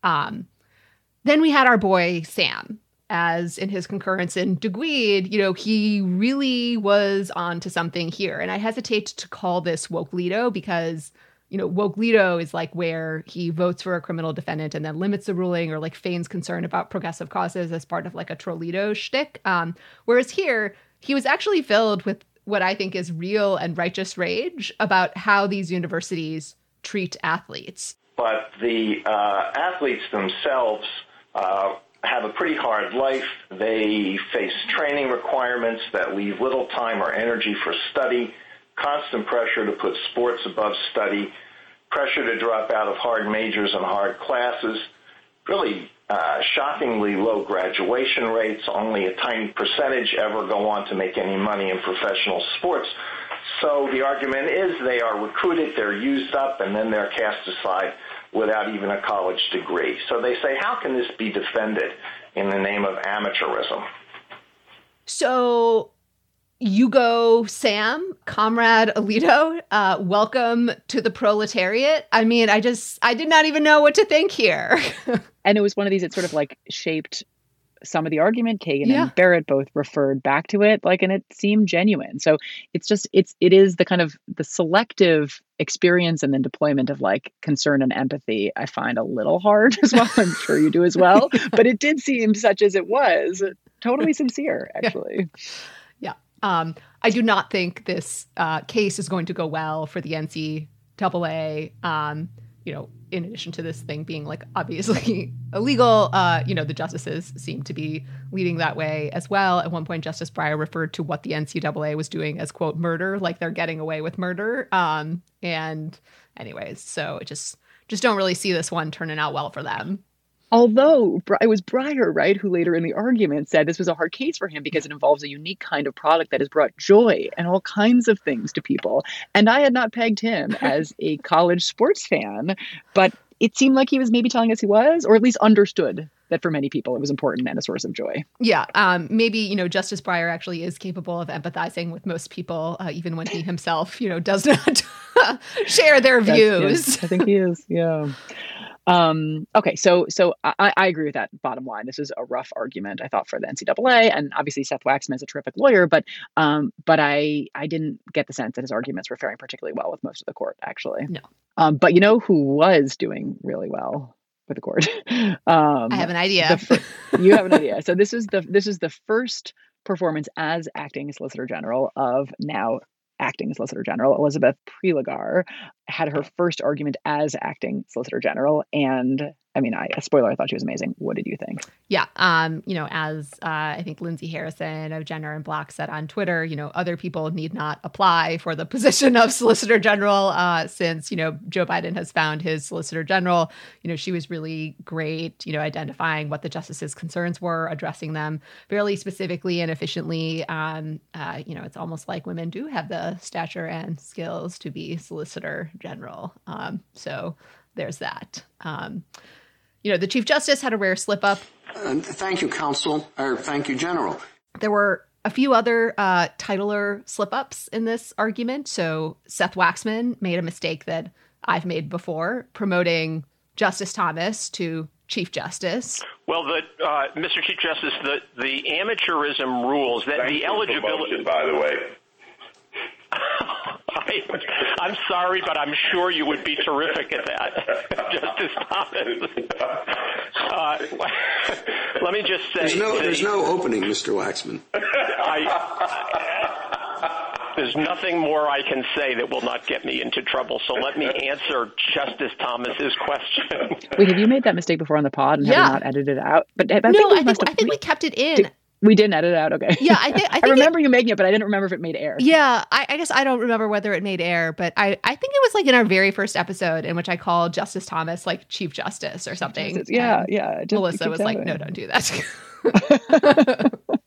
Then we had our boy, Sam, as in his concurrence in Duguid, he really was onto something here. And I hesitate to call this woke Lido because, woke Lido is like where he votes for a criminal defendant and then limits the ruling or like feigns concern about progressive causes as part of like a Trolito shtick. Whereas here, he was actually filled with what I think is real and righteous rage about how these universities treat athletes. But the athletes themselves have a pretty hard life. They face training requirements that leave little time or energy for study, constant pressure to put sports above study, pressure to drop out of hard majors and hard classes, really shockingly low graduation rates. Only a tiny percentage ever go on to make any money in professional sports. So the argument is they are recruited, they're used up, and then they're cast aside without even a college degree. So they say, how can this be defended in the name of amateurism? So you go, Sam, Comrade Alito, welcome to the proletariat. I mean, I did not even know what to think here. And it was one of these, it sort of like shaped some of the argument. Kagan and Barrett both referred back to it, and it seemed genuine. So it is the kind of the selective experience and then deployment of concern and empathy I find a little hard as well. I'm sure you do as well. But it did seem, such as it was, totally sincere, actually. Yeah. I do not think this case is going to go well for the NCAA. In addition to this thing being obviously illegal, the justices seem to be leading that way as well. At one point, Justice Breyer referred to what the NCAA was doing as, quote, murder, they're getting away with murder. And anyways, so it just don't really see this one turning out well for them. Although it was Breyer, right, who later in the argument said this was a hard case for him because it involves a unique kind of product that has brought joy and all kinds of things to people. And I had not pegged him as a college sports fan, but it seemed like he was maybe telling us he was, or at least understood that for many people it was important and a source of joy. Yeah, maybe, Justice Breyer actually is capable of empathizing with most people, even when he himself, does not share their views. I think he is, yeah. Okay, so I agree with that. Bottom line, this is a rough argument, I thought, for the NCAA, and obviously Seth Waxman is a terrific lawyer, but I didn't get the sense that his arguments were faring particularly well with most of the court, actually. No. But who was doing really well with the court? I have an idea. You have an idea. So this is the first performance as acting Solicitor General of now acting Solicitor General. Elizabeth Prelogar had her first argument as acting Solicitor General, and a spoiler, I thought she was amazing. What did you think? Yeah. As I think Lindsay Harrison of Jenner and Block said on Twitter, other people need not apply for the position of Solicitor General since, Joe Biden has found his Solicitor General. She was really great, identifying what the justices' concerns were, addressing them fairly specifically and efficiently. It's almost like women do have the stature and skills to be Solicitor General. So there's that. The Chief Justice had a rare slip up. Thank you, counsel, or thank you, General. There were a few other titler slip ups in this argument. So Seth Waxman made a mistake that I've made before, promoting Justice Thomas to Chief Justice. Well, Mr. Chief Justice, the amateurism rules that the eligibility, by the way. I'm sorry, but I'm sure you would be terrific at that, Justice Thomas. Let me just say... There's no opening, Mr. Waxman. There's nothing more I can say that will not get me into trouble, so let me answer Justice Thomas's question. Wait, have you made that mistake before on the pod and have you not edited it out? But I think we kept it in. We didn't edit it out, okay. Yeah, I think I remember you making it, but I didn't remember if it made air. Yeah, I guess I don't remember whether it made air, but I think it was in our very first episode in which I called Justice Thomas Chief Justice or something. Yeah. Melissa was like, no, don't do that.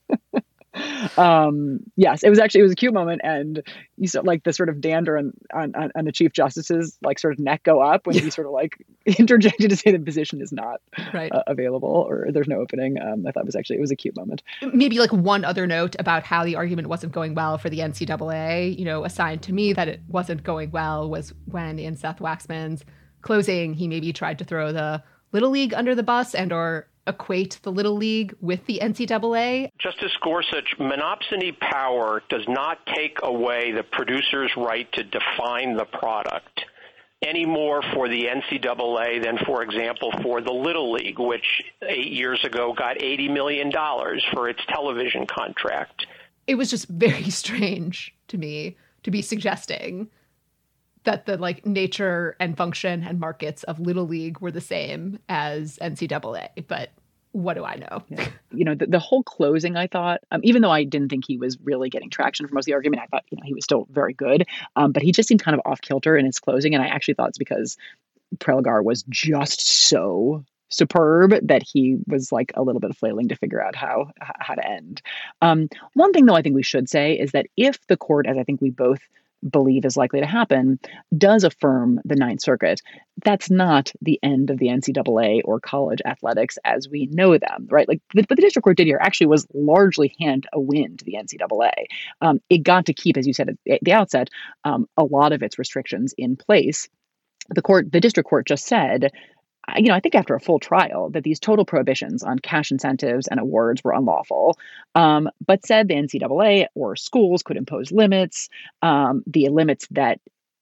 Yes, it was a cute moment, and you saw the sort of dander on the Chief Justice's sort of neck go up when he sort of interjected to say the position is not available or there's no opening. I thought it was a cute moment. Maybe one other note about how the argument wasn't going well for the NCAA. A sign to me that it wasn't going well was when in Seth Waxman's closing, he maybe tried to throw the Little League under the bus or equate the Little League with the NCAA. Justice Gorsuch, monopsony power does not take away the producer's right to define the product any more for the NCAA than, for example, for the Little League, which 8 years ago got $80 million for its television contract. It was just very strange to me to be suggesting that the nature and function and markets of Little League were the same as NCAA, but what do I know? Yeah. The whole closing, I thought, even though I didn't think he was really getting traction for most of the argument, I thought, he was still very good. But he just seemed kind of off kilter in his closing. And I actually thought it's because Prelogar was just so superb that he was a little bit flailing to figure out how to end. One thing, though, I think we should say is that if the court, as I think we both believe is likely to happen, does affirm the Ninth Circuit, that's not the end of the NCAA or college athletics as we know them, right? What the district court did here actually was largely hand a win to the NCAA. It got to keep, as you said at the outset, a lot of its restrictions in place. The district court just said, I think after a full trial that these total prohibitions on cash incentives and awards were unlawful, but said the NCAA or schools could impose limits, the limits that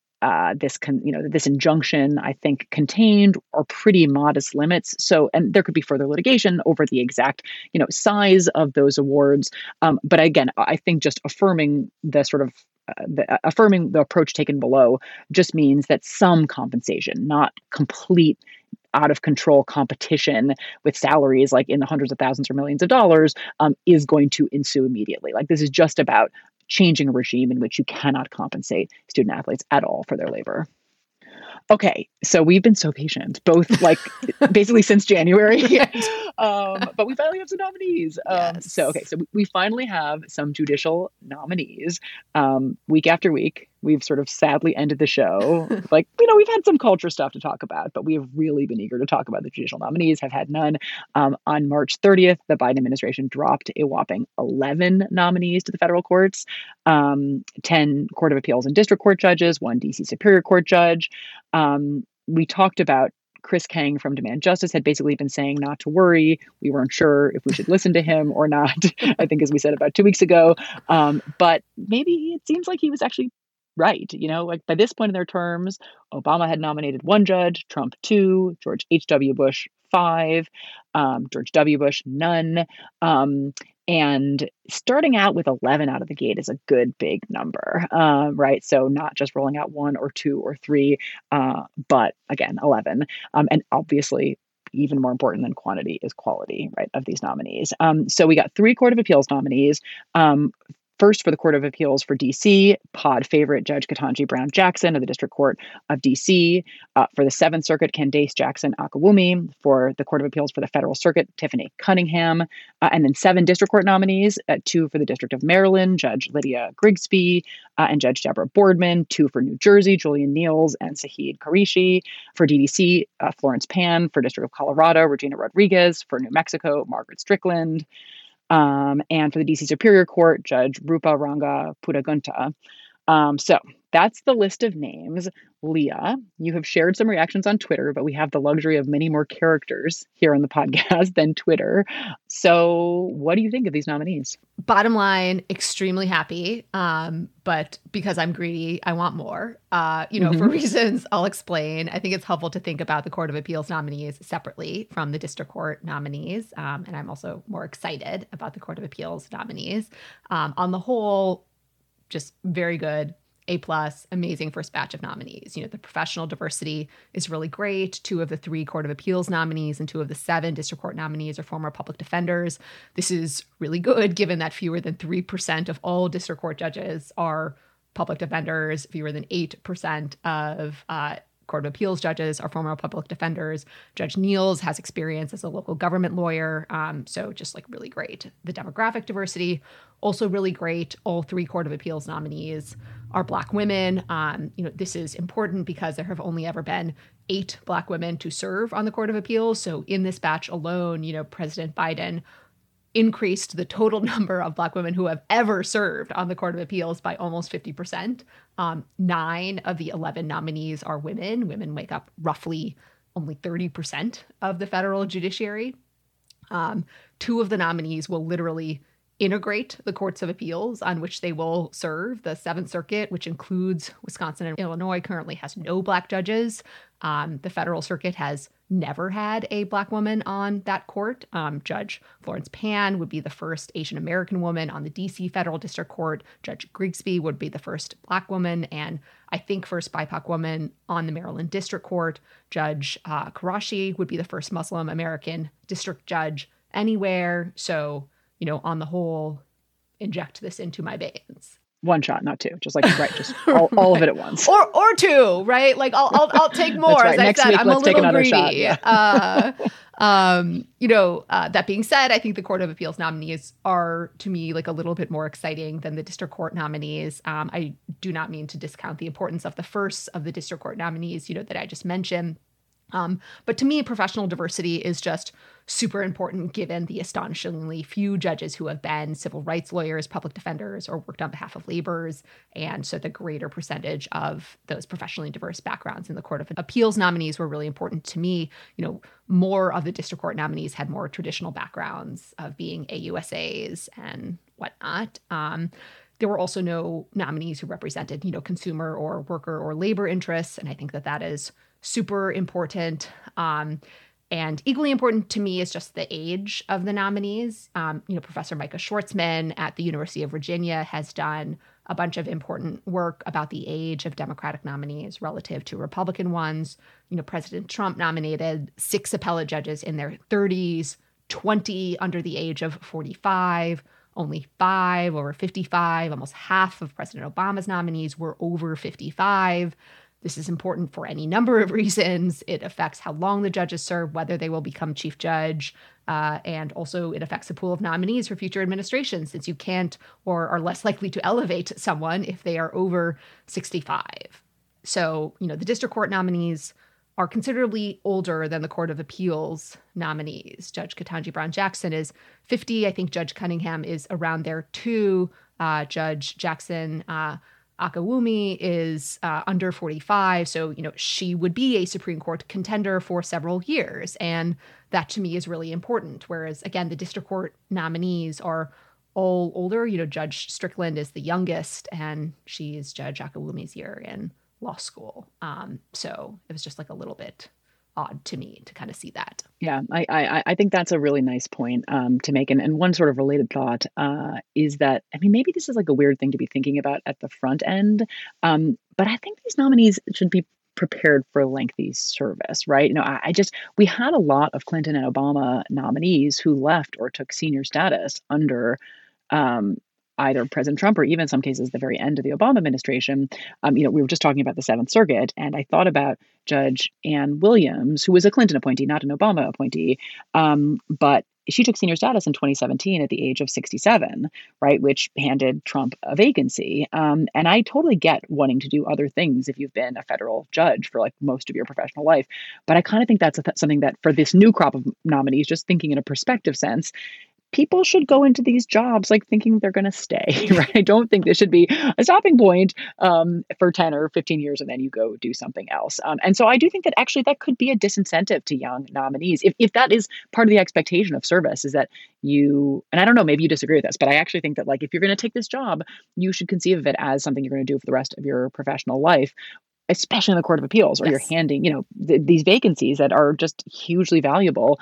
this injunction, I think, contained are pretty modest limits. So, and there could be further litigation over the exact, size of those awards. But again, I think just affirming affirming the approach taken below just means that some compensation, not complete out of control competition with salaries like in the hundreds of thousands or millions of dollars, is going to ensue immediately. Like this is just about changing a regime in which you cannot compensate student athletes at all for their labor. Okay, so we've been so patient, both like basically since January, but we finally have some nominees. So we finally have some judicial nominees. Week after week, we've sort of sadly ended the show. We've had some culture stuff to talk about, but we have really been eager to talk about the judicial nominees, have had none. On March 30th, the Biden administration dropped a whopping 11 nominees to the federal courts, 10 Court of Appeals and District Court judges, 1 D.C. Superior Court judge. We talked about Chris Kang from Demand Justice had basically been saying not to worry. We weren't sure if we should listen to him or not, I think, as we said about 2 weeks ago. But maybe it seems like he was actually right. By this point in their terms, Obama had nominated 1 judge, Trump 2, George H.W. Bush 5, George W. Bush none. And starting out with 11 out of the gate is a good big number, right? So not just rolling out 1 or 2 or 3, but again, 11. And obviously, even more important than quantity is quality, right, of these nominees. So we got 3 Court of Appeals nominees. First, for the Court of Appeals for D.C., pod favorite Judge Ketanji Brown Jackson of the District Court of D.C. For the 7th Circuit, Candace Jackson Akawumi. For the Court of Appeals for the Federal Circuit, Tiffany Cunningham. And then 7 District Court nominees, 2 for the District of Maryland, Judge Lydia Grigsby and Judge Deborah Boardman. 2 for New Jersey, Julian Niels and Saheed Qureshi. For DDC, Florence Pan. For District of Colorado, Regina Rodriguez. For New Mexico, Margaret Strickland. And for the D.C. Superior Court, Judge Rupa Ranga Puttagunta. So that's the list of names. Leah, you have shared some reactions on Twitter, but we have the luxury of many more characters here on the podcast than Twitter. So what do you think of these nominees? Bottom line, extremely happy. But because I'm greedy, I want more. For reasons I'll explain. I think it's helpful to think about the Court of Appeals nominees separately from the District Court nominees. And I'm also more excited about the Court of Appeals nominees. On the whole, just very good. A+, amazing first batch of nominees. The professional diversity is really great. 2 of the 3 Court of Appeals nominees and 2 of the 7 District Court nominees are former public defenders. This is really good given that fewer than 3% of all District Court judges are public defenders. Fewer than 8% of Court of Appeals judges are former public defenders. Judge Niels has experience as a local government lawyer. So just really great. The demographic diversity, also really great. All 3 Court of Appeals nominees are Black women. This is important because there have only ever been 8 Black women to serve on the Court of Appeals. So in this batch alone, President Biden increased the total number of Black women who have ever served on the Court of Appeals by almost 50%. 9 of the 11 nominees are women. Women make up roughly only 30% of the federal judiciary. 2 of the nominees will literally integrate the courts of appeals on which they will serve. The 7th Circuit, which includes Wisconsin and Illinois, currently has no Black judges. The Federal Circuit has never had a Black woman on that court. Judge Florence Pan would be the first Asian American woman on the D.C. Federal District Court. Judge Grigsby would be the first Black woman, and I think first BIPOC woman on the Maryland District Court. Judge Qureshi would be the first Muslim American district judge anywhere. So, on the whole, inject this into my veins. 1 shot, not 2. Just all of it at once. Or 2, right? I'll take more. Right. As Next I said, week, I'm a let's take little another greedy. shot. Yeah. That being said, I think the Court of Appeals nominees are, to me, a little bit more exciting than the District Court nominees. I do not mean to discount the importance of the first of the District Court nominees, that I just mentioned. But to me, professional diversity is just super important given the astonishingly few judges who have been civil rights lawyers, public defenders, or worked on behalf of laborers. And so the greater percentage of those professionally diverse backgrounds in the Court of Appeals nominees were really important to me. More of the district court nominees had more traditional backgrounds of being AUSAs and whatnot. There were also no nominees who represented, consumer or worker or labor interests. And I think that is super important. And equally important to me is just the age of the nominees. Professor Micah Schwartzman at the University of Virginia has done a bunch of important work about the age of Democratic nominees relative to Republican ones. President Trump nominated 6 appellate judges in their 30s, 20 under the age of 45, only 5 over 55. Almost half of President Obama's nominees were over 55. This is important for any number of reasons. It affects how long the judges serve, whether they will become chief judge, and also it affects the pool of nominees for future administrations, since you can't or are less likely to elevate someone if they are over 65. So, the district court nominees are considerably older than the Court of Appeals nominees. Judge Ketanji Brown Jackson is 50. I think Judge Cunningham is around there too. Judge Jackson Akawumi is under 45. So, she would be a Supreme Court contender for several years. And that to me is really important. Whereas, again, the district court nominees are all older. Judge Strickland is the youngest, and she is Judge Akawumi's year in law school. So it was just a little bit odd to me to kind of see that. Yeah, I think that's a really nice point to make. And one sort of related thought is that, maybe this is a weird thing to be thinking about at the front end, but I think these nominees should be prepared for lengthy service, right? We had a lot of Clinton and Obama nominees who left or took senior status under either President Trump or even in some cases the very end of the Obama administration. We were just talking about the Seventh Circuit, and I thought about Judge Ann Williams, who was a Clinton appointee, not an Obama appointee, but she took senior status in 2017 at the age of 67, right, which handed Trump a vacancy. And I totally get wanting to do other things if you've been a federal judge for most of your professional life. But I kind of think that's something that for this new crop of nominees, just thinking in a perspective sense, people should go into these jobs thinking they're going to stay, right? I don't think this should be a stopping point for 10 or 15 years and then you go do something else. And so I do think that actually that could be a disincentive to young nominees. If that is part of the expectation of service, is that and I don't know, maybe you disagree with this, but I actually think that if you're going to take this job, you should conceive of it as something you're going to do for the rest of your professional life, especially in the Court of Appeals, or you're handing, these vacancies that are just hugely valuable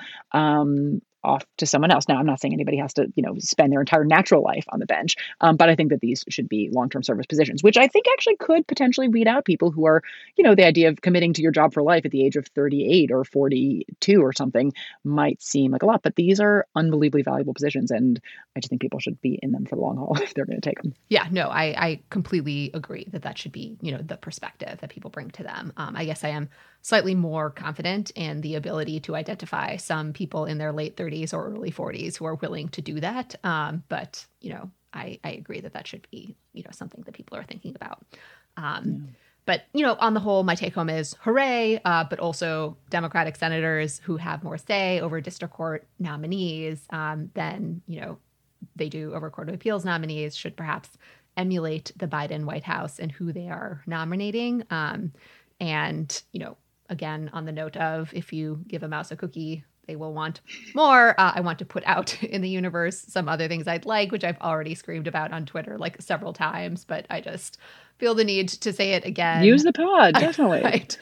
off to someone else. Now, I'm not saying anybody has to, spend their entire natural life on the bench, but I think that these should be long-term service positions, which I think actually could potentially weed out people who are, the idea of committing to your job for life at the age of 38 or 42 or something might seem like a lot, but these are unbelievably valuable positions, and I just think people should be in them for the long haul if they're going to take them. Yeah, no, I completely agree that should be, the perspective that people bring to them. I guess I am slightly more confident in the ability to identify some people in their late 30s or early 40s who are willing to do that. But, I agree that should be, something that people are thinking about. But, on the whole, my take home is hooray, but also Democratic senators who have more say over district court nominees than, they do over Court of Appeals nominees should perhaps emulate the Biden White House and who they are nominating. And, again, on the note of if you give a mouse a cookie, they will want more. I want to put out in the universe some other things I'd like, which I've already screamed about on Twitter several times, but I just feel the need to say it again. Use the pod, definitely.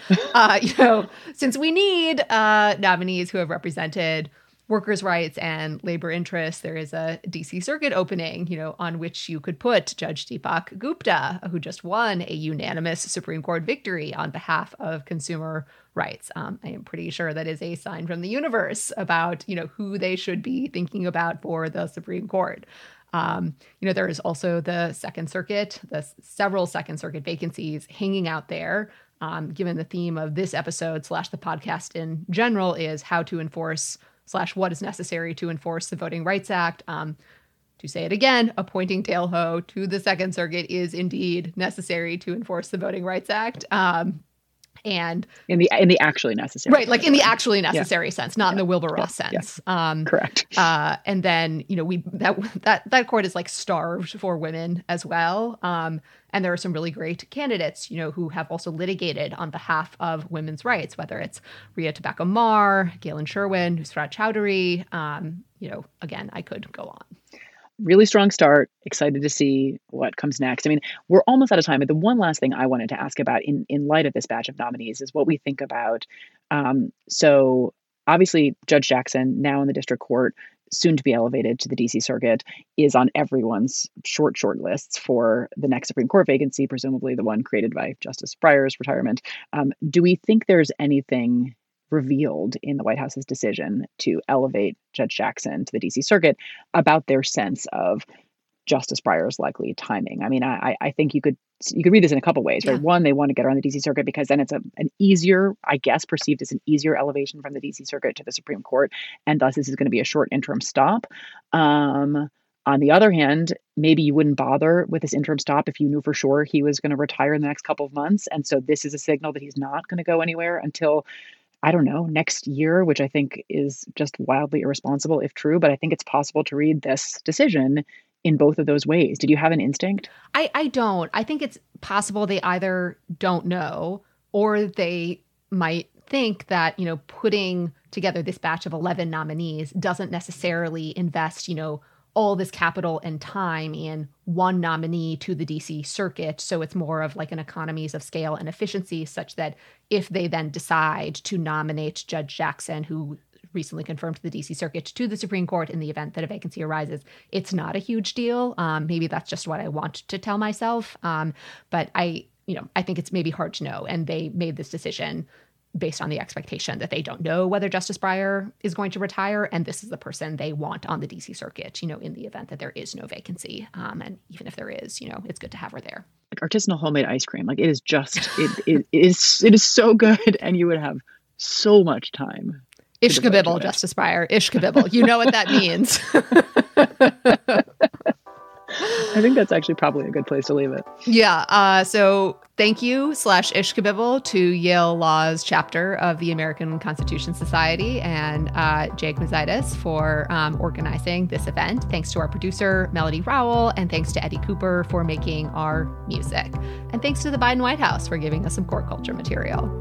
Right. Since we need nominees who have represented workers' rights and labor interests, there is a DC Circuit opening, on which you could put Judge Deepak Gupta, who just won a unanimous Supreme Court victory on behalf of consumer rights. I am pretty sure that is a sign from the universe about, who they should be thinking about for the Supreme Court. There is also the Second Circuit, the several Second Circuit vacancies hanging out there. Given the theme of this episode / the podcast in general is how to enforce / what is necessary to enforce the Voting Rights Act. To say it again, appointing Dale Ho to the Second Circuit is indeed necessary to enforce the Voting Rights Act. And in the actually necessary, right, like in the actually necessary sense, not in the Wilbur Ross sense. Correct. And then that court is like starved for women as well. And there are some really great candidates, who have also litigated on behalf of women's rights, whether it's Rhea Tobacco Marr, Galen Sherwin, Nusrat Chowdhury. Again, I could go on. Really strong start. Excited to see what comes next. I mean, we're almost out of time, but the one last thing I wanted to ask about in light of this batch of nominees is what we think about. So obviously, Judge Jackson, now in the district court, soon to be elevated to the DC Circuit, is on everyone's short lists for the next Supreme Court vacancy, presumably the one created by Justice Breyer's retirement. Do we think there's anything revealed in the White House's decision to elevate Judge Jackson to the DC Circuit about their sense of Justice Breyer's likely timing? I mean, I think you could read this in a couple ways, right? Yeah. One, they want to get her on the DC Circuit because then it's an easier, I guess, perceived as an easier elevation from the DC Circuit to the Supreme Court, and thus this is going to be a short interim stop. On the other hand, maybe you wouldn't bother with this interim stop if you knew for sure he was going to retire in the next couple of months, and so this is a signal that he's not going to go anywhere until, I don't know, next year, which I think is just wildly irresponsible if true, but I think it's possible to read this decision in both of those ways. Did you have an instinct? I don't. I think it's possible they either don't know or they might think that, putting together this batch of 11 nominees doesn't necessarily invest, all this capital and time in one nominee to the DC Circuit. So it's more of like an economies of scale and efficiency, such that if they then decide to nominate Judge Jackson, who recently confirmed to the DC Circuit, to the Supreme Court in the event that a vacancy arises, it's not a huge deal. Maybe that's just what I want to tell myself. But I think it's maybe hard to know. And they made this decision based on the expectation that they don't know whether Justice Breyer is going to retire, and this is the person they want on the DC Circuit, in the event that there is no vacancy. And even if there is, it's good to have her there. Like artisanal homemade ice cream, like it is just, it is so good, and you would have so much time. Ishkabibble, Justice Breyer, Ishkabibble. You know what that means. I think that's actually probably a good place to leave it. Yeah. So thank you /Ishkabibble to Yale Law's chapter of the American Constitution Society and Jake Mazaitis for organizing this event. Thanks to our producer, Melody Rowell, and thanks to Eddie Cooper for making our music. And thanks to the Biden White House for giving us some court culture material.